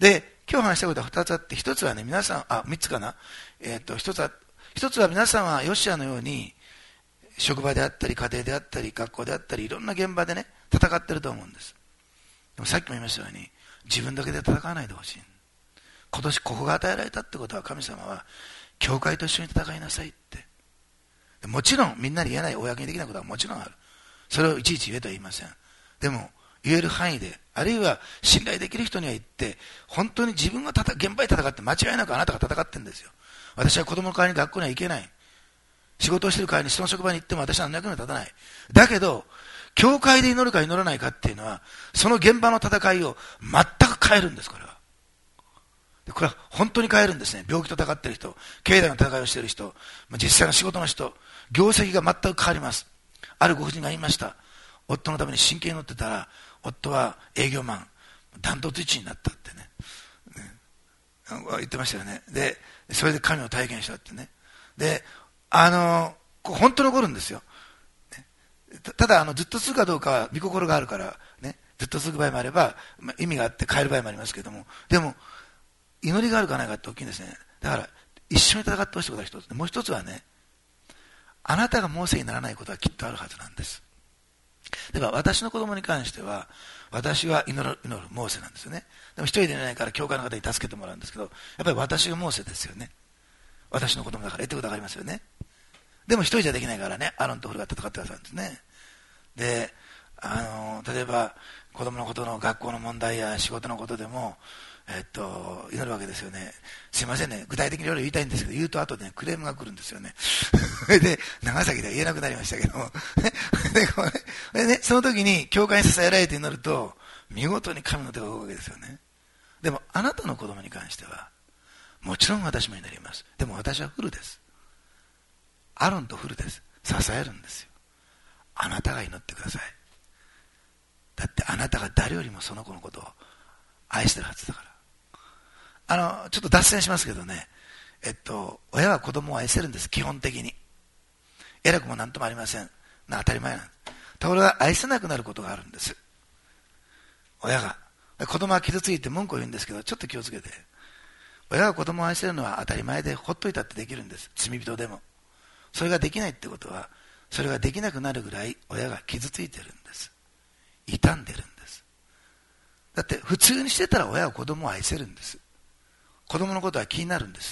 今日話したことはふたつあって、ひとつはね、皆さん、あ、みっつかな。えっと、ひとつは、一つは皆さんはヨシアのように、職場であったり、家庭であったり、学校であったり、いろんな現場でね、戦ってると思うんです。でもさっきも言いましたように、自分だけで戦わないでほしい。今年ここが与えられたってことは、神様は、教会と一緒に戦いなさいって。もちろん、みんなに言えない、公にできないことはもちろんある。それをいちいち言えとは言いません。でも、言える範囲で、あるいは信頼できる人には言って、本当に自分がたた現場で戦って間違いなくあなたが戦ってるんですよ。私は子供の代わりに学校には行けない。仕事をしている代わりにその職場に行っても私は何役に立たない。だけど、教会で祈るか祈らないかっていうのは、その現場の戦いを全く変えるんです、これは。でこれは本当に変えるんですね。病気と戦っている人、経済の戦いをしている人、実際の仕事の人、業績が全く変わります。あるご婦人が言いました。夫のために真剣に乗ってたら、夫は営業マン、ダントツいちいになったってね。ね言ってましたよね。で、それで神を体験したってね。で、あの、本当に起こるんですよ。ね、ただあの、ずっと続くかどうかは見心があるから、ね、ずっと続く場合もあれば、まあ、意味があって変える場合もありますけども、でも、祈りがあるかないかって大きいんですね。だから、一緒に戦ってほしいことが一つ。もう一つはね、あなたがモーセにならないことはきっとあるはずなんです。では、私の子供に関しては、私は祈る、祈るモーセなんですよね。でも一人でいないから、教会の方に助けてもらうんですけど、やっぱり私がモーセですよね。私の子供だから、えってことがありますよね。でも一人じゃできないからね、アロンとフルが戦ってくださるんですね。で、あの、例えば、子供のことの学校の問題や仕事のことでも、えっと、祈るわけですよね。すいませんね。具体的にいろいろ言いたいんですけど、言うと後でね、クレームが来るんですよね。で、長崎では言えなくなりましたけども。で、これ、ね、その時に教会に支えられて祈ると、見事に神の手が動くわけですよね。でも、あなたの子供に関しては、もちろん私も祈ります。でも私はフルです。アロンとフルです。支えるんですよ。あなたが祈ってください。だってあなたが誰よりもその子のことを愛してるはずだから。あの、ちょっと脱線しますけどね、えっと、親は子供を愛せるんです、基本的に。偉くもなんともありません。な当たり前なんです。ところが愛せなくなることがあるんです。親が。子供は傷ついて文句を言うんですけど、ちょっと気をつけて。親が子供を愛せるのは当たり前で、ほっといたってできるんです。罪人でも。それができないってことは、それができなくなるぐらい親が傷ついてるんです。傷んでるんです。だって普通にしてたら親は子供を愛せるんです。子供のことは気になるんです。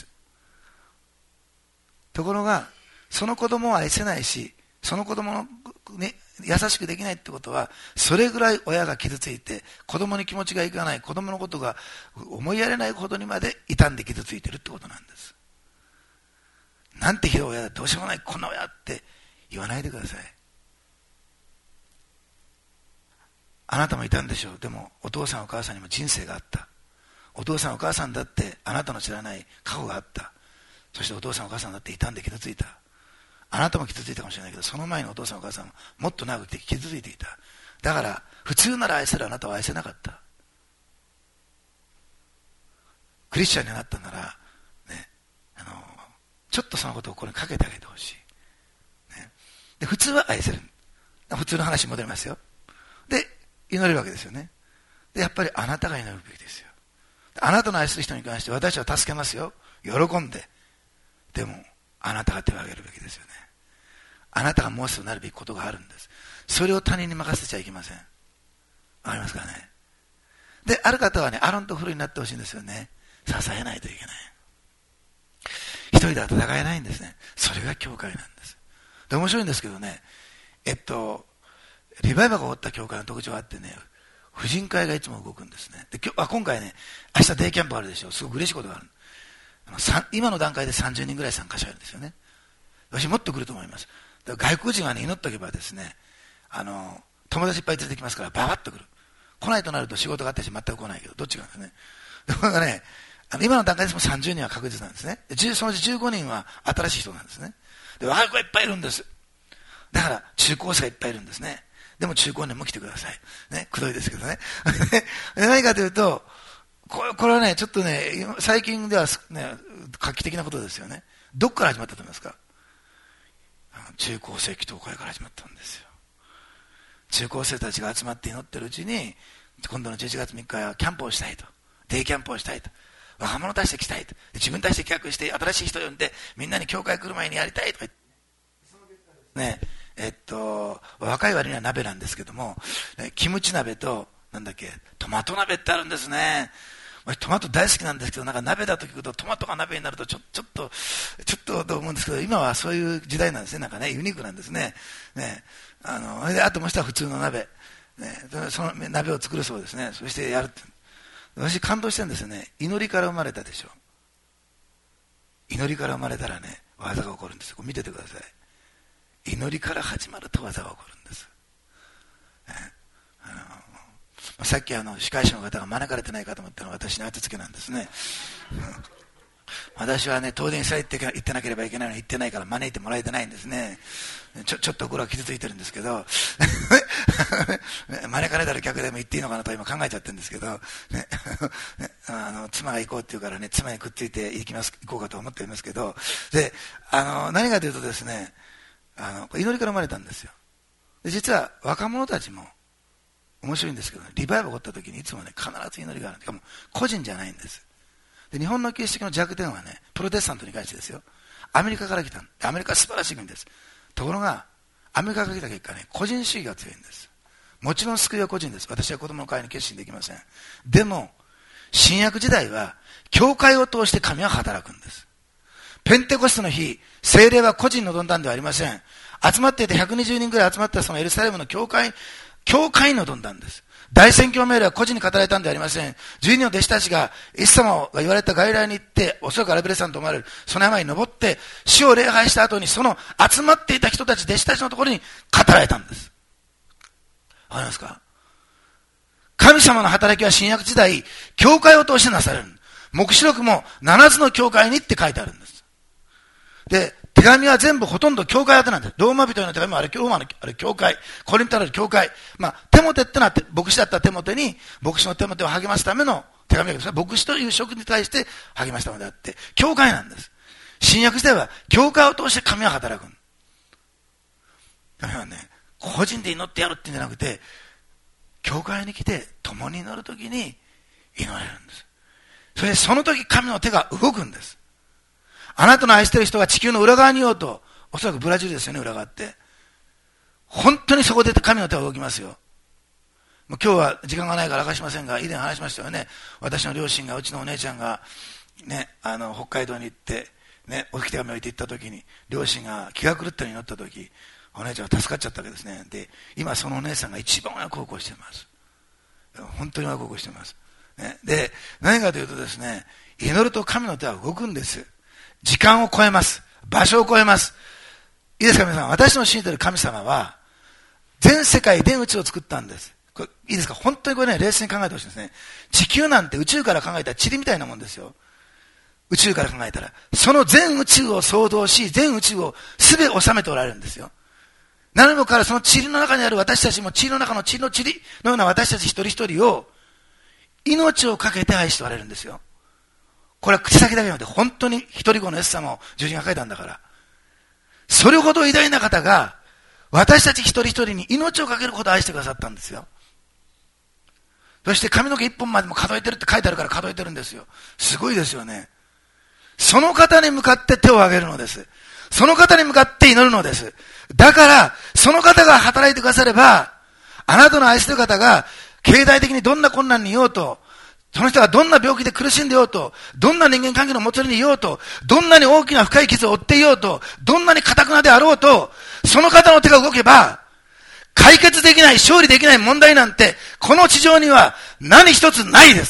ところが、その子供を愛せないし、その子供の、ね、優しくできないってことは、それぐらい親が傷ついて、子供に気持ちがいかない、子供のことが思いやれないほどにまで傷んで傷ついてるってことなんです。なんてひどい親だ、どうしようもない、こんな親って言わないでください。あなたもいたんでしょう。でも、お父さんお母さんにも人生があった。お父さんお母さんだってあなたの知らない過去があった。そしてお父さんお母さんだって傷んで傷ついた。あなたも傷ついたかもしれないけど、その前のお父さんお母さんももっと長くて傷ついていた。だから普通なら愛せるあなたは愛せなかった。クリスチャンになったならね、あのちょっとそのことをここにかけてあげてほしい、ね、で普通は愛せる。普通の話に戻りますよ。で祈れるわけですよね。でやっぱりあなたが祈るべきですよ。あなたの愛する人に関して私は助けますよ。喜んで。でも、あなたが手を挙げるべきですよね。あなたがモーセとなるべきことがあるんです。それを他人に任せちゃいけません。わかりますかね。で、ある方はね、アロンとフルになってほしいんですよね。支えないといけない。一人では戦えないんですね。それが教会なんです。で、面白いんですけどね、えっと、リバイバルが起こった教会の特徴があってね、婦人会がいつも動くんですね。で今日あ今回ね、明日デイキャンプあるでしょ。すごく嬉しいことがある。あの今の段階でさんじゅうにんぐらい参加者がいるんですよね。私もっと来ると思います。だから外国人がね、祈っておけばですね、あの、友達いっぱい連れてきますから、ババッと来る。来ないとなると仕事があったし全く来ないけど、どっちかですね。だからね、あの今の段階でもさんじゅうにんは確実なんですね。でそのうちじゅうごにんは新しい人なんですね。で、若い子がいっぱいいるんです。だから中高生がいっぱいいるんですね。でも中高年も来てください。ね、くどいですけどね。何かというと、これ、これはね、ちょっとね、最近ではね、画期的なことですよね。どっから始まったと思いますか？中高生祈祷会から始まったんですよ。中高生たちが集まって祈ってるうちに、今度のじゅういちがつみっかはキャンプをしたいと。デイキャンプをしたいと。 若者たちで来たいと。自分たちで企画して、新しい人を呼んで、みんなに教会来る前にやりたいとか言って。ね、えっと、若い割には鍋なんですけども、ね、キムチ鍋と、なんだっけ、トマト鍋ってあるんですね。トマト大好きなんですけど、なんか鍋だと聞くと、トマトが鍋になるとちょ、ちょっと、ちょっとと思うんですけど、今はそういう時代なんですね。なんかね、ユニークなんですね。ね、あの、で、あともう一つは普通の鍋。ね、その鍋を作るそうですね。そしてやるって。私感動してるんですよね。祈りから生まれたでしょ。祈りから生まれたらね、技が起こるんですよ。見ててください。祈りから始まると技が起こるんです。ね、あのさっきあの司会者の方が招かれてないかと思ったのは私に当てつけなんですね。私はね、東電さえ行って行ってなければいけないのに行ってないから招いてもらえてないんですね。ちょ、ちょっと心は傷ついてるんですけど、招かれたら客でも行っていいのかなと今考えちゃってるんですけど、ね、あの妻が行こうって言うからね、妻にくっついて行きます、行こうかと思っていますけど、で、あの、何かというとですね、あの、祈りから生まれたんですよ。で、実は若者たちも面白いんですけど、ね、リバイバルが起こった時にいつもね、必ず祈りがある。しかも個人じゃないんです。で、日本のキリスト教の弱点はね、プロテスタントに関してですよ。アメリカから来た。アメリカは素晴らしい国です。ところが、アメリカから来た結果ね、個人主義が強いんです。もちろん救いは個人です。私は子供の会に決心できません。でも、新約時代は、教会を通して神は働くんです。ペンテコステの日、聖霊は個人に臨んだんではありません。集まっていてひゃくにじゅうにんぐらい集まったそのエルサレムの教会、教会に臨んだんです。大宣教命令は個人に語られたんではありません。じゅうにんの弟子たちが、イエス様が言われた外来に行って、おそらくアルベレ山と思われる、その山に登って、死を礼拝した後に、その集まっていた人たち、弟子たちのところに語られたんです。わかりますか？神様の働きは新約時代、教会を通してなされる。黙示録もななつの教会にって書いてあるんです。で、手紙は全部ほとんど教会宛てなんです。ローマ人への手紙もあれ、ローマのあれ教会、コリントある教会。まあ、テモテってのは、牧師だったテモテに、牧師のテモテを励ますための手紙です。牧師という職に対して励ましたのであって、教会なんです。新約時代は、教会を通して神は働く。神はね、個人で祈ってやるっていうんじゃなくて、教会に来て、共に祈るときに祈れるんです。それで、その時神の手が動くんです。あなたの愛している人が地球の裏側にいようと、おそらくブラジルですよね、裏側って。本当にそこで神の手が動きますよ。もう今日は時間がないから明かしませんが、以前話しましたよね。私の両親が、うちのお姉ちゃんが、ね、あの、北海道に行って、ね、お引き手紙を置いて行った時に、両親が気が狂ったようになった時、お姉ちゃんが助かっちゃったわけですね。で、今そのお姉さんが一番親孝行しています。本当に親孝行しています。ね、で、何かというとですね、祈ると神の手は動くんです。時間を超えます。場所を超えます。いいですか皆さん。私の信じている神様は、全世界全宇宙を作ったんです。これいいですか本当にこれね、冷静に考えてほしいですね。地球なんて宇宙から考えたら塵みたいなもんですよ。宇宙から考えたら。その全宇宙を創造し、全宇宙をすべて収めておられるんですよ。何もからその塵の中にある私たちも塵の中の塵の塵のような私たち一人一人を命をかけて愛しておられるんですよ。これは口先だけじゃなくて本当に一人子のイエス様を十字架に書いたんだから。それほど偉大な方が私たち一人一人に命をかけるほど愛してくださったんですよ。そして髪の毛一本までも数えてるって書いてあるから数えてるんですよ。すごいですよね。その方に向かって手を挙げるのです。その方に向かって祈るのです。だから、その方が働いてくだされば、あなたの愛する方が経済的にどんな困難にいようと、その人がどんな病気で苦しんでいようと、どんな人間関係のもとにいようと、どんなに大きな深い傷を負っていようと、どんなに堅くなであろうと、その方の手が動けば、解決できない、勝利できない問題なんて、この地上には何一つないです。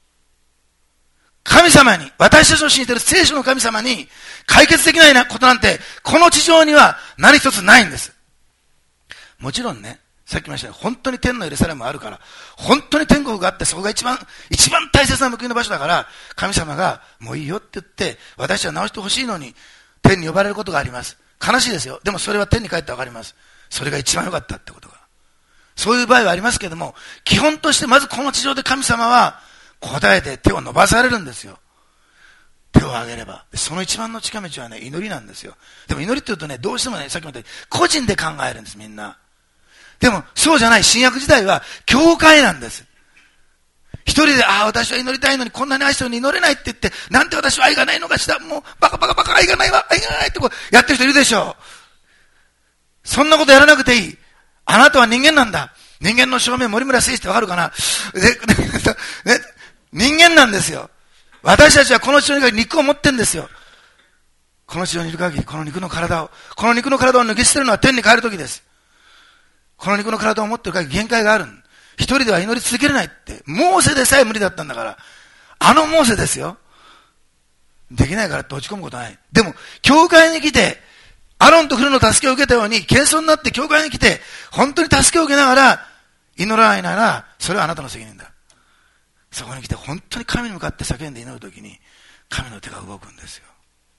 神様に、私たちの信じている聖書の神様に、解決できないことなんて、この地上には何一つないんです。もちろんね、さっき言いましたように、本当に天のエルサレムがあるから、本当に天国があって、そこが一番、一番大切な報いの場所だから、神様が、もういいよって言って、私は直してほしいのに、天に呼ばれることがあります。悲しいですよ。でもそれは天に帰ってわかります。それが一番良かったってことが。そういう場合はありますけれども、基本としてまずこの地上で神様は、答えて手を伸ばされるんですよ。手を挙げれば。その一番の近道はね、祈りなんですよ。でも祈りって言うとね、どうしてもね、さっきも言ったように、個人で考えるんです、みんな。でも、そうじゃない、新約時代は、教会なんです。一一人で、ああ、私は祈りたいのにこんなに愛したのに祈れないって言って、なんて私は愛がないのかしら、もう、バカバカバカ愛がないわ、愛がないってこう、やってる人いるでしょう。そんなことやらなくていい。あなたは人間なんだ。人間の正面、森村誠司ってわかるかなね、人間なんですよ。私たちはこの地上に肉を持ってるんですよ。この地上にいる限り、この肉の体を、この肉の体を脱ぎ捨てるのは天に帰るときです。この肉の体を持ってる限り限界がある。一人では祈り続けれないって。モーセでさえ無理だったんだから。あのモーセですよ。できないからって落ち込むことない。でも、教会に来て、アロンとフルの助けを受けたように、謙遜になって教会に来て、本当に助けを受けながら、祈らないなら、それはあなたの責任だ。そこに来て、本当に神に向かって叫んで祈るときに、神の手が動くんですよ。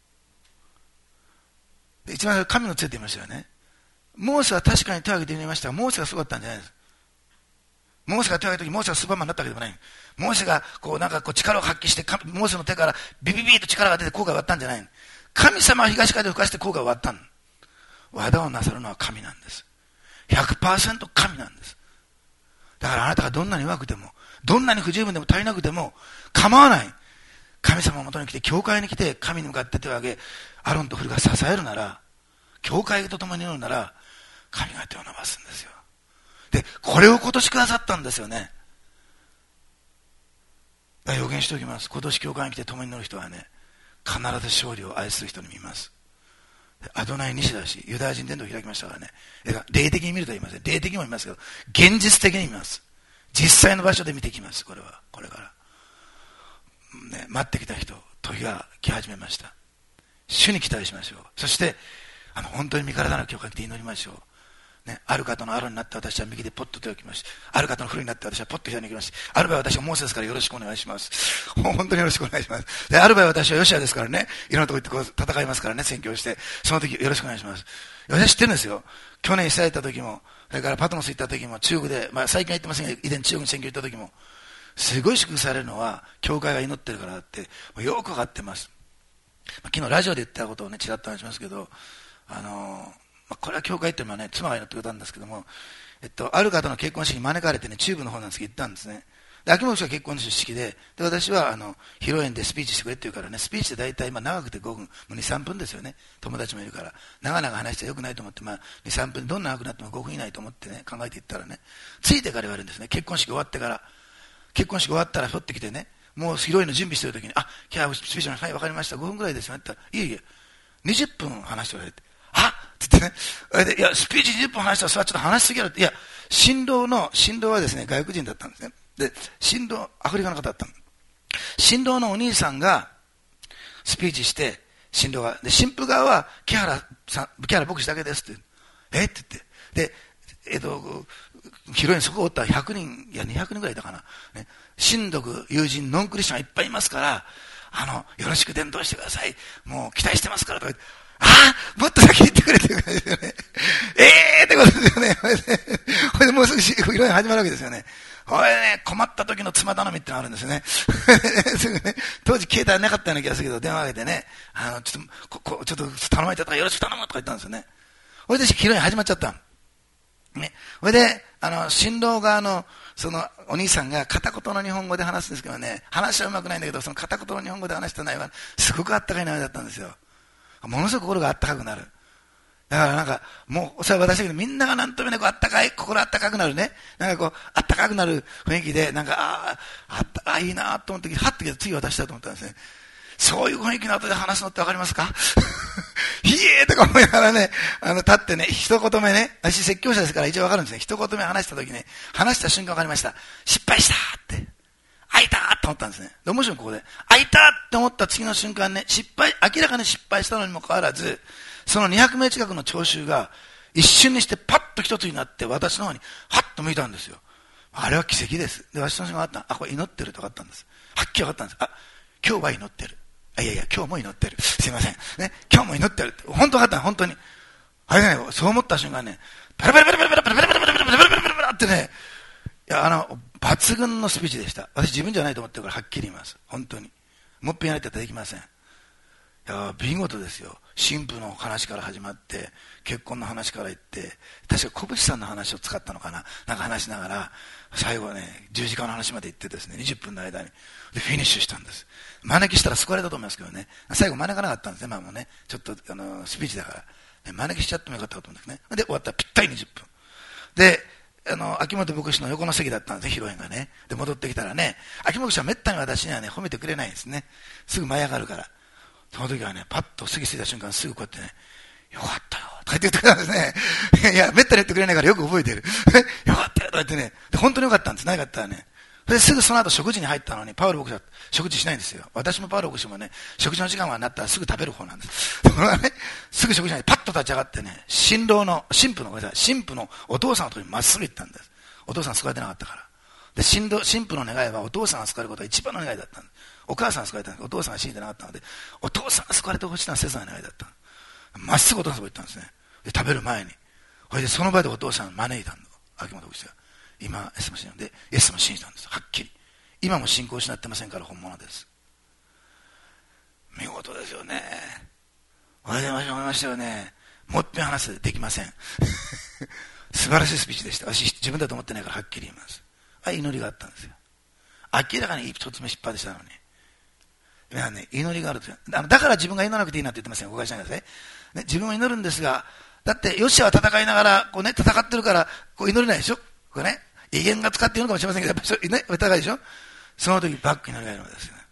一番神の手って言いましたよね。モーセは確かに手を挙げて祈りましたが、モーセがすごかったんじゃないです。モーセが手を挙げたとき、モーセがスーパーマンになったわけでもない。モーセがこうなんかこう力を発揮して、モーセの手からビビビッと力が出て効果が割ったんじゃない。神様は東風を吹かして効果が割ったん。技をなさるのは神なんです。ひゃくパーセント 神なんです。だからあなたがどんなに弱くても、どんなに不十分でも足りなくても構わない。神様のもとに来て、教会に来て、神に向かって手を挙げ、アロンとフルが支えるなら、教会と共に祈るなら、神が手を伸ばすんですよ。で、これを今年くださったんですよね。予言しておきます。今年教会に来て共に祈る人はね、必ず勝利を愛する人に見ます。アドナイ西だし、ユダヤ人伝道を開きましたからね。霊的に見るとは言いません。霊的にも見ますけど、現実的に見ます。実際の場所で見てきます。これは、これから。ね、待ってきた人、時が来始めました。主に期待しましょう。そして、あの、本当に身体の教会に来て祈りましょう。ね、ある方のアロンになって私は右でポッと手を置きました。ある方のフルになって私はポッと左に行きました。ある場合私はモーセですからよろしくお願いします。本当によろしくお願いします。で、ある場合私はヨシアですからね、いろんなとこ行ってこう戦いますからね、宣教して、その時よろしくお願いします。私は知ってるんですよ。去年イスラエル行った時も、それからパトモス行った時も、中国で、まあ最近は行ってませんが、以前中国に宣教行った時も、すごい祝福されるのは、教会が祈ってるからって、よくわかってます。まあ、昨日ラジオで言ったことをね、ちらっと話しますけど、あのー、まあ、これは教会っていうのはね、妻が祈ってくれたんですけども、えっと、ある方の結婚式に招かれてね、中部の方なんですけど行ったんですね。で、秋元氏が結婚式で、で、私は、あの、披露宴でスピーチしてくれって言うからね、スピーチって大体、まあ、長くてごふん、もうに、さんぷんですよね。友達もいるから。長々話してはよくないと思って、まあ、に、さんぷん、どんな長くなってもごふん以内と思ってね、考えていったらね、ついてから言われるんですね。結婚式終わってから。結婚式終わったら、ひょってきてね、もう披露宴の準備してる時に、あ、今日はスピーチの、はい、わかりました、ごふんぐらいですよねって言ったら、いえいえ、にじゅっぷん話しておられて、あっって言ってね、いや、スピーチにじゅっぷん話したら、それはちょっと話しすぎる。いや、新郎の、新郎はですね、外国人だったんですね。で、新郎、アフリカの方だったの。新郎のお兄さんが、スピーチして、新郎が、で、新婦側は、木原さん、木原牧師だけですって。えって言って。で、えっと、披露宴そこおったらひゃくにん、いや、にひゃくにんぐらいいたかな。ね、親族、友人、ノンクリスチャンいっぱいいますから、あの、よろしく伝道してください。もう期待してますからとか言って、ああもっと先言ってくれっていう感じですよね。ええーってことですよね。これでもうすぐ披露宴始まるわけですよね。これね、困った時の妻頼みってのがあるんですよね。すぐね、当時携帯なかったような気がするけど、電話かけてね、あの、ちょっと、ここちょっと頼まれちゃったからよろしく頼むとか言ったんですよね。これで披露宴始まっちゃった。ね。これで、あの、新郎側の、その、お兄さんが片言の日本語で話すんですけどね、話はうまくないんだけど、その片言の日本語で話した内容は、すごくあったかい内容だったんですよ。ものすごく心があったかくなる。だからなんか、もう、それは私だけど、みんながなんともね、こう、あったかい、心あったかくなるね。なんかこう、あったかくなる雰囲気で、なんか、ああ、あったかいいなと思った時、はっと来て次渡したと思ったんですね。そういう雰囲気の後で話すのってわかりますかひえーとか思いながらね、あの、立ってね、一言目ね、私説教者ですから一応わかるんですね。一言目話した時ね、話した瞬間わかりました。失敗したって。開いたーって思ったんですね。で、面白いここで。開いたって思った次の瞬間ね、失敗、明らかに失敗したのにもかかわらず、そのにひゃくめい近くの聴衆が、一瞬にしてパッと一つになって、私の方に、はっと向いたんですよ。あれは奇跡です。で、私の瞬間あった。あ、これ祈ってると分かったんです。はっきり分かったんです。あ、今日は祈ってる。あ、いやいや、今日も祈ってる。すいません。ね、今日も祈ってるって。本当分かった本当に。あれね、そう思った瞬間ね、パラパラパラパラパラパラパラパラパラパラパラパラパラパラってね、いや、あの、抜群のスピーチでした。私自分じゃないと思ってるからはっきり言います。本当に。もっぺんやれって言ったらできません。 いや見事ですよ。神父の話から始まって結婚の話から言って、確か小渕さんの話を使ったのかな、なんか話しながら最後はね十字架の話まで行ってですね、にじゅっぷんの間にでフィニッシュしたんです。招きしたら救われたと思いますけどね、最後招かなかったんですね。まあもうねちょっとあのスピーチだから招きしちゃってもよかったと思うんですね。で終わったらぴったりにじゅっぷんで、あの秋元牧師の横の席だったんですね、披露宴がね。で戻ってきたらね、秋元牧師はめったに私にはね褒めてくれないんですね。すぐ舞い上がるから。その時はねパッと過ぎ過ぎた瞬間すぐこうやってね、よかったよとか言ってくれたんですね。いやめったに言ってくれないからよく覚えてる。よかったよとか言ってね、で本当によかったんです。なかったらね、ですぐその後食事に入ったのにパウロ牧師は食事しないんですよ。私もパウロ牧師もね食事の時間がなったらすぐ食べる方なんです。だからねすぐ食事に入ってパッと立ち上がってね、新郎の神父のごめんなさい神父のお父さんのところにまっすぐ行ったんです。お父さん救われてなかったから。で神父神父の願いはお父さんが救われることが一番の願いだったんです。お母さんが救われたんです。お父さんが信じてなかったので、お父さんが救われてほしいのは切ない願いだった。まっすぐお父さんと行ったんですね。で食べる前にそれでその場でお父さんを招いたんだ、秋元牧師が。今イエス様信じたんで、イエス様信じたんです。はっきり今も信仰を失ってませんから本物です。見事ですよね。おはようございましたよね。もっぺん話すできません素晴らしいスピーチでした。私自分だと思ってないからはっきり言います。あ、祈りがあったんですよ。明らかに一つ目失敗でしたのに、皆さんね、祈りがあると。だから自分が祈らなくていいなって言ってません。誤解しないでください、ね、自分は祈るんですが、だってヨシアは戦いながらこう、ね、戦ってるからこう祈れないでしょ。これね、威厳が使っているのかもしれませんけど、やっぱりね、戦いでしょ。その時バックに祈りがいるのですよね。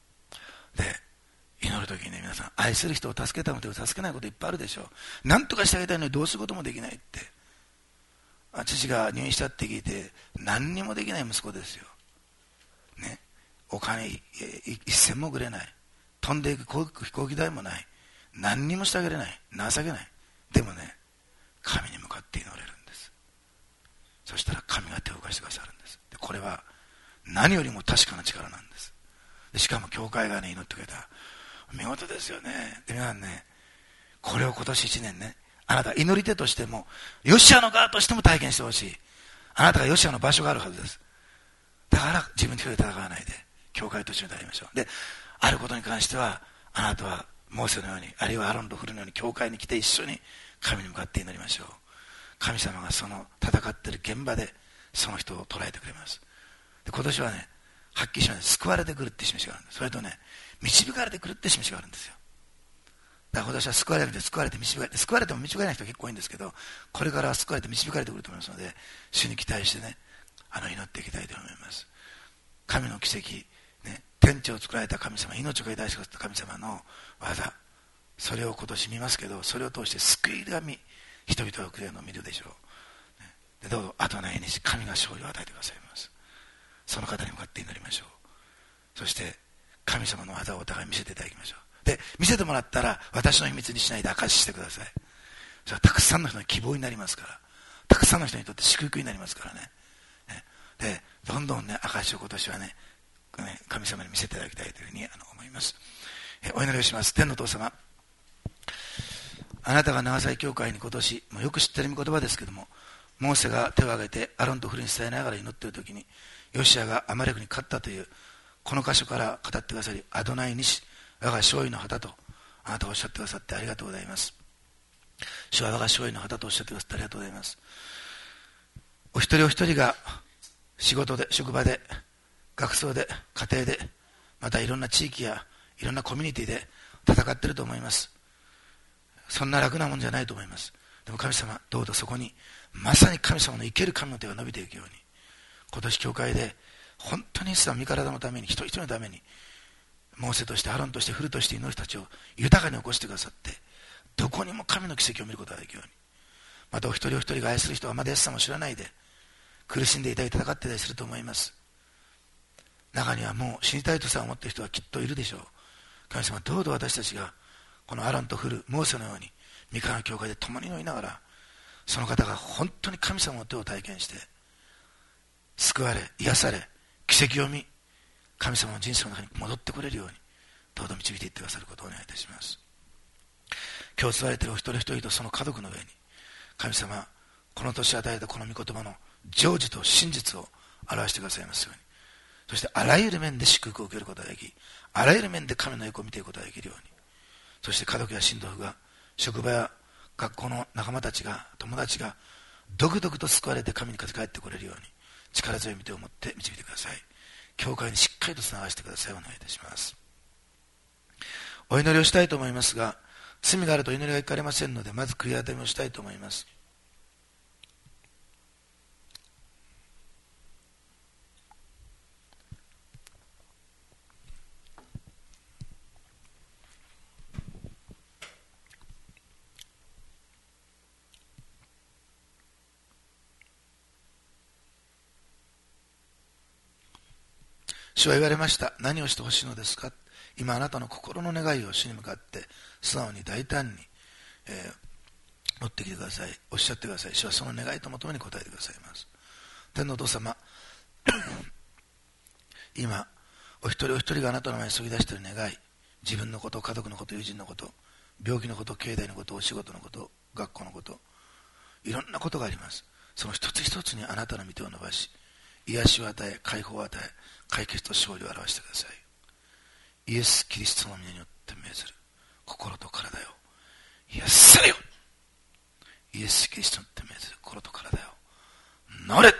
で祈る時にね、皆さん愛する人を助けたので助けないこといっぱいあるでしょう。何とかしてあげたいのにどうすることもできないって。父が入院したって聞いて何にもできない息子ですよ、ね、お金一銭もくれない、飛んでいく飛行機代もない、何にもしてあげれない、情けない。でもね、神に向かって祈れるんです。そしたら神が手を動かしてくださるんです。でこれは何よりも確かな力なんです。でしかも教会がね祈ってくれた。見事ですよね。で皆さんね、これを今年いちねんね、あなた祈り手としてもヨシアの側としても体験してほしい。あなたがヨシアの場所があるはずです。だから自分一人で戦わないで教会と一緒になりましょう。であることに関してはあなたはモーセのように、あるいはアロンとフルのように教会に来て一緒に神に向かって祈りましょう。神様がその戦っている現場でその人を捉えてくれます。で今年はね、はっきりします。救われてくるって示しがあるんです。それとね、導かれてくるって示しがあるんですよ。だから今年は救われるで救われて導かれて、救われても導かれない人は結構多いんですけど、これからは救われて導かれてくると思いますので、主に期待してね、あの祈っていきたいと思います。神の奇跡、ね、天地を作られた神様、命をくれた神様の技、それを今年見ますけど、それを通して救いがみ人々が来るのを見るでしょう。ね、でどうぞ後の縁にし神が勝利を与えてくださいます。その方に向かって祈りましょう。そして神様の技をお互い見せていただきましょう。で見せてもらったら私の秘密にしないで証ししてください。それはたくさんの人の希望になりますから、たくさんの人にとって祝福になりますからね。ねでどんどんね証しを今年はね神様に見せていただきたいというふうに思います。えお祈りをします。天のお父様、あなたが長崎教会に今年もうよく知っている御言葉ですけども、モーセが手を挙げてアロンとフルに伝えながら祈っている時にヨシアがアマレクに勝ったというこの箇所から語ってくださり、アドナイ西我が勝利の旗とあなたがおっしゃってくださってありがとうございます。主は我が勝利の旗とおっしゃってくださってありがとうございます。お一人お一人が仕事で職場で学校で家庭でまたいろんな地域やいろんなコミュニティで戦っていると思います。そんな楽なもんじゃないと思います。でも神様、どうぞそこにまさに神様の生ける神の手が伸びていくように、今年教会で本当にイエス様の身体のために、一人一人のためにモーセとしてアロンとしてフルとして祈る人たちを豊かに起こしてくださって、どこにも神の奇跡を見ることができるように、またお一人お一人が愛する人はまだイエス様を知らないで苦しんでいたり戦っていたりすると思います。中にはもう死にたいとさえ思っている人はきっといるでしょう。神様、どうぞ私たちがこのアロンとフル、モーセのように御顔の教会で共に祈りながら、その方が本当に神様の手を体験して救われ癒され奇跡を見、神様の人生の中に戻ってくれるようにどうぞ導いていってくださることをお願いいたします。今日座れているお一人一人とその家族の上に、神様、この年与えたこの御言葉の成就と真実を表してくださいますように、そしてあらゆる面で祝福を受けることができ、あらゆる面で神の栄光を見ていくことができるように、 そして家族や親族が、職場や学校の仲間たちが、友達が独々と救われて神に帰ってこれるように力強い御手を持って導いてください。教会にしっかりとつながしてください。お願いいたします。お祈りをしたいと思いますが、罪があると祈りが聞かれませんので、まず悔い改めをしたいと思います。主は言われました。何をしてほしいのですか。今あなたの心の願いを主に向かって素直に大胆に、えー、持ってきてください。おっしゃってください。主はその願いと求めに応えてくださいます。天のお父様今お一人お一人があなたの前にそぎ出している願い、自分のこと、家族のこと、友人のこと、病気のこと、経済のこと、お仕事のこと、学校のこと、いろんなことがあります。その一つ一つにあなたの御手を伸ばし、癒しを与え、解放を与え、解決と勝利を表してください。イエス・キリストの皆によって命ずる心と体よ、癒されよ。イエス・キリストによって命ずる心と体よ、治れ。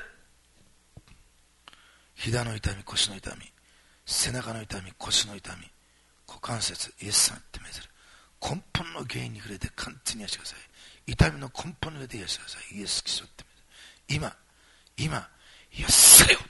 膝の痛み、腰の痛み、背中の痛み、腰の痛み、股関節、イエス様によって命ずる根本の原因に触れて完全に癒してください。痛みの根本に触れて癒してください。イエス・キリストによって命ずる今、今、癒されよ。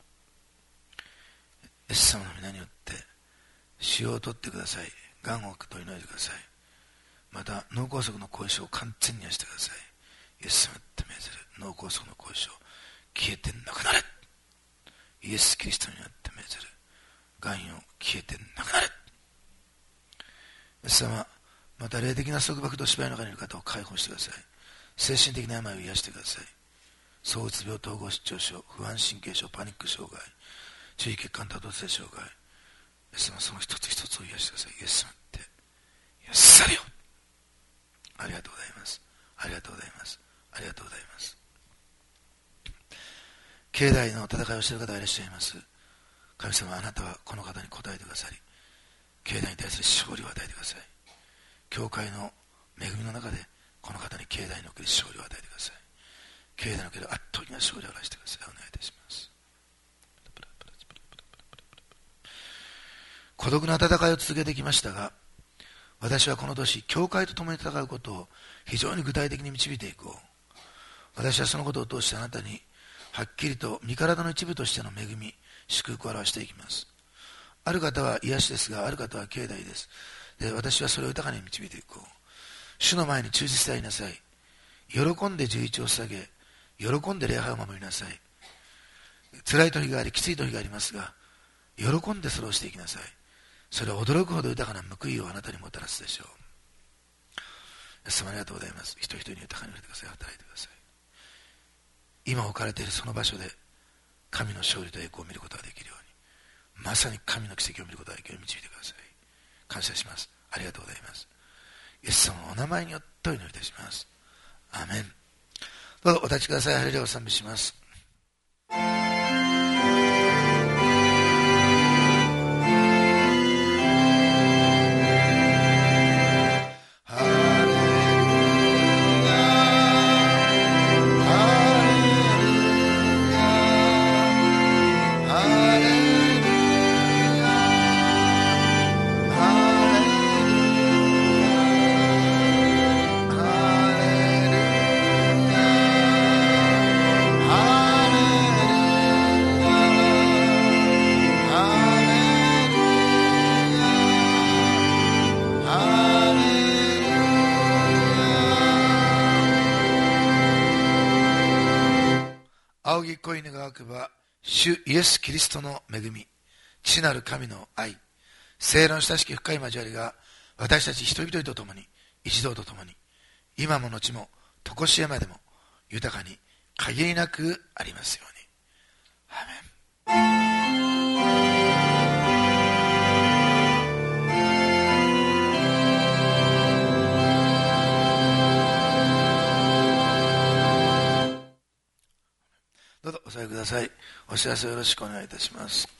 イエス様の皆によって死を取ってください。がんを取り除いてください。また脳梗塞の後遺症を完全に癒してください。イエス様によって命ずる脳梗塞の後遺症消えてなくなれ。イエス・キリストによって命ずるがんよ消えてなくなれ。イエス様、また霊的な束縛と芝居の中にいる方を解放してください。精神的な病を癒してください。躁うつ病、統合失調症、不安神経症、パニック障害、注意欠陥多動性障害、イエス様その一つ一つを癒してください。イエス様って癒されよ。ありがとうございます。ありがとうございます。ありがとうございます。境内の戦いをしている方がいらっしゃいます。神様、あなたはこの方に答えてくださり、境内に対する勝利を与えてください。教会の恵みの中でこの方に境内における勝利を与えてください。境内における圧倒的な勝利を表してください。お願いいたします。孤独な戦いを続けてきましたが、私はこの年、教会と共に戦うことを非常に具体的に導いていこう。私はそのことを通してあなたにはっきりと身体の一部としての恵み、祝福を表していきます。ある方は癒しですが、ある方は境内です。で、私はそれを豊かに導いていこう。主の前に忠実でありなさい。喜んで十一を捧げ、喜んで礼拝を守りなさい。辛い時があり、きつい時がありますが、喜んでそれをしていきなさい。それは驚くほど豊かな報いをあなたにもたらすでしょう。イエス様ありがとうございます。人一人に豊かに触れてください。働いてください。今置かれているその場所で神の勝利と栄光を見ることができるように、まさに神の奇跡を見ることができるように導いてください。感謝します。ありがとうございます。イエス様のお名前によってお祈りいたします。アーメン。どうぞお立ちください。ハレルヤを賛美します。仰ぎ恋願わくば、主イエス・キリストの恵み、父なる神の愛、聖霊の親しき深い交わりが、私たち一人一人と共に、一同と共に、今も後も、とこしえまでも、豊かに、限りなくありますように。アーメン。どうぞお座りください。お知らせをよろしくお願いいたします。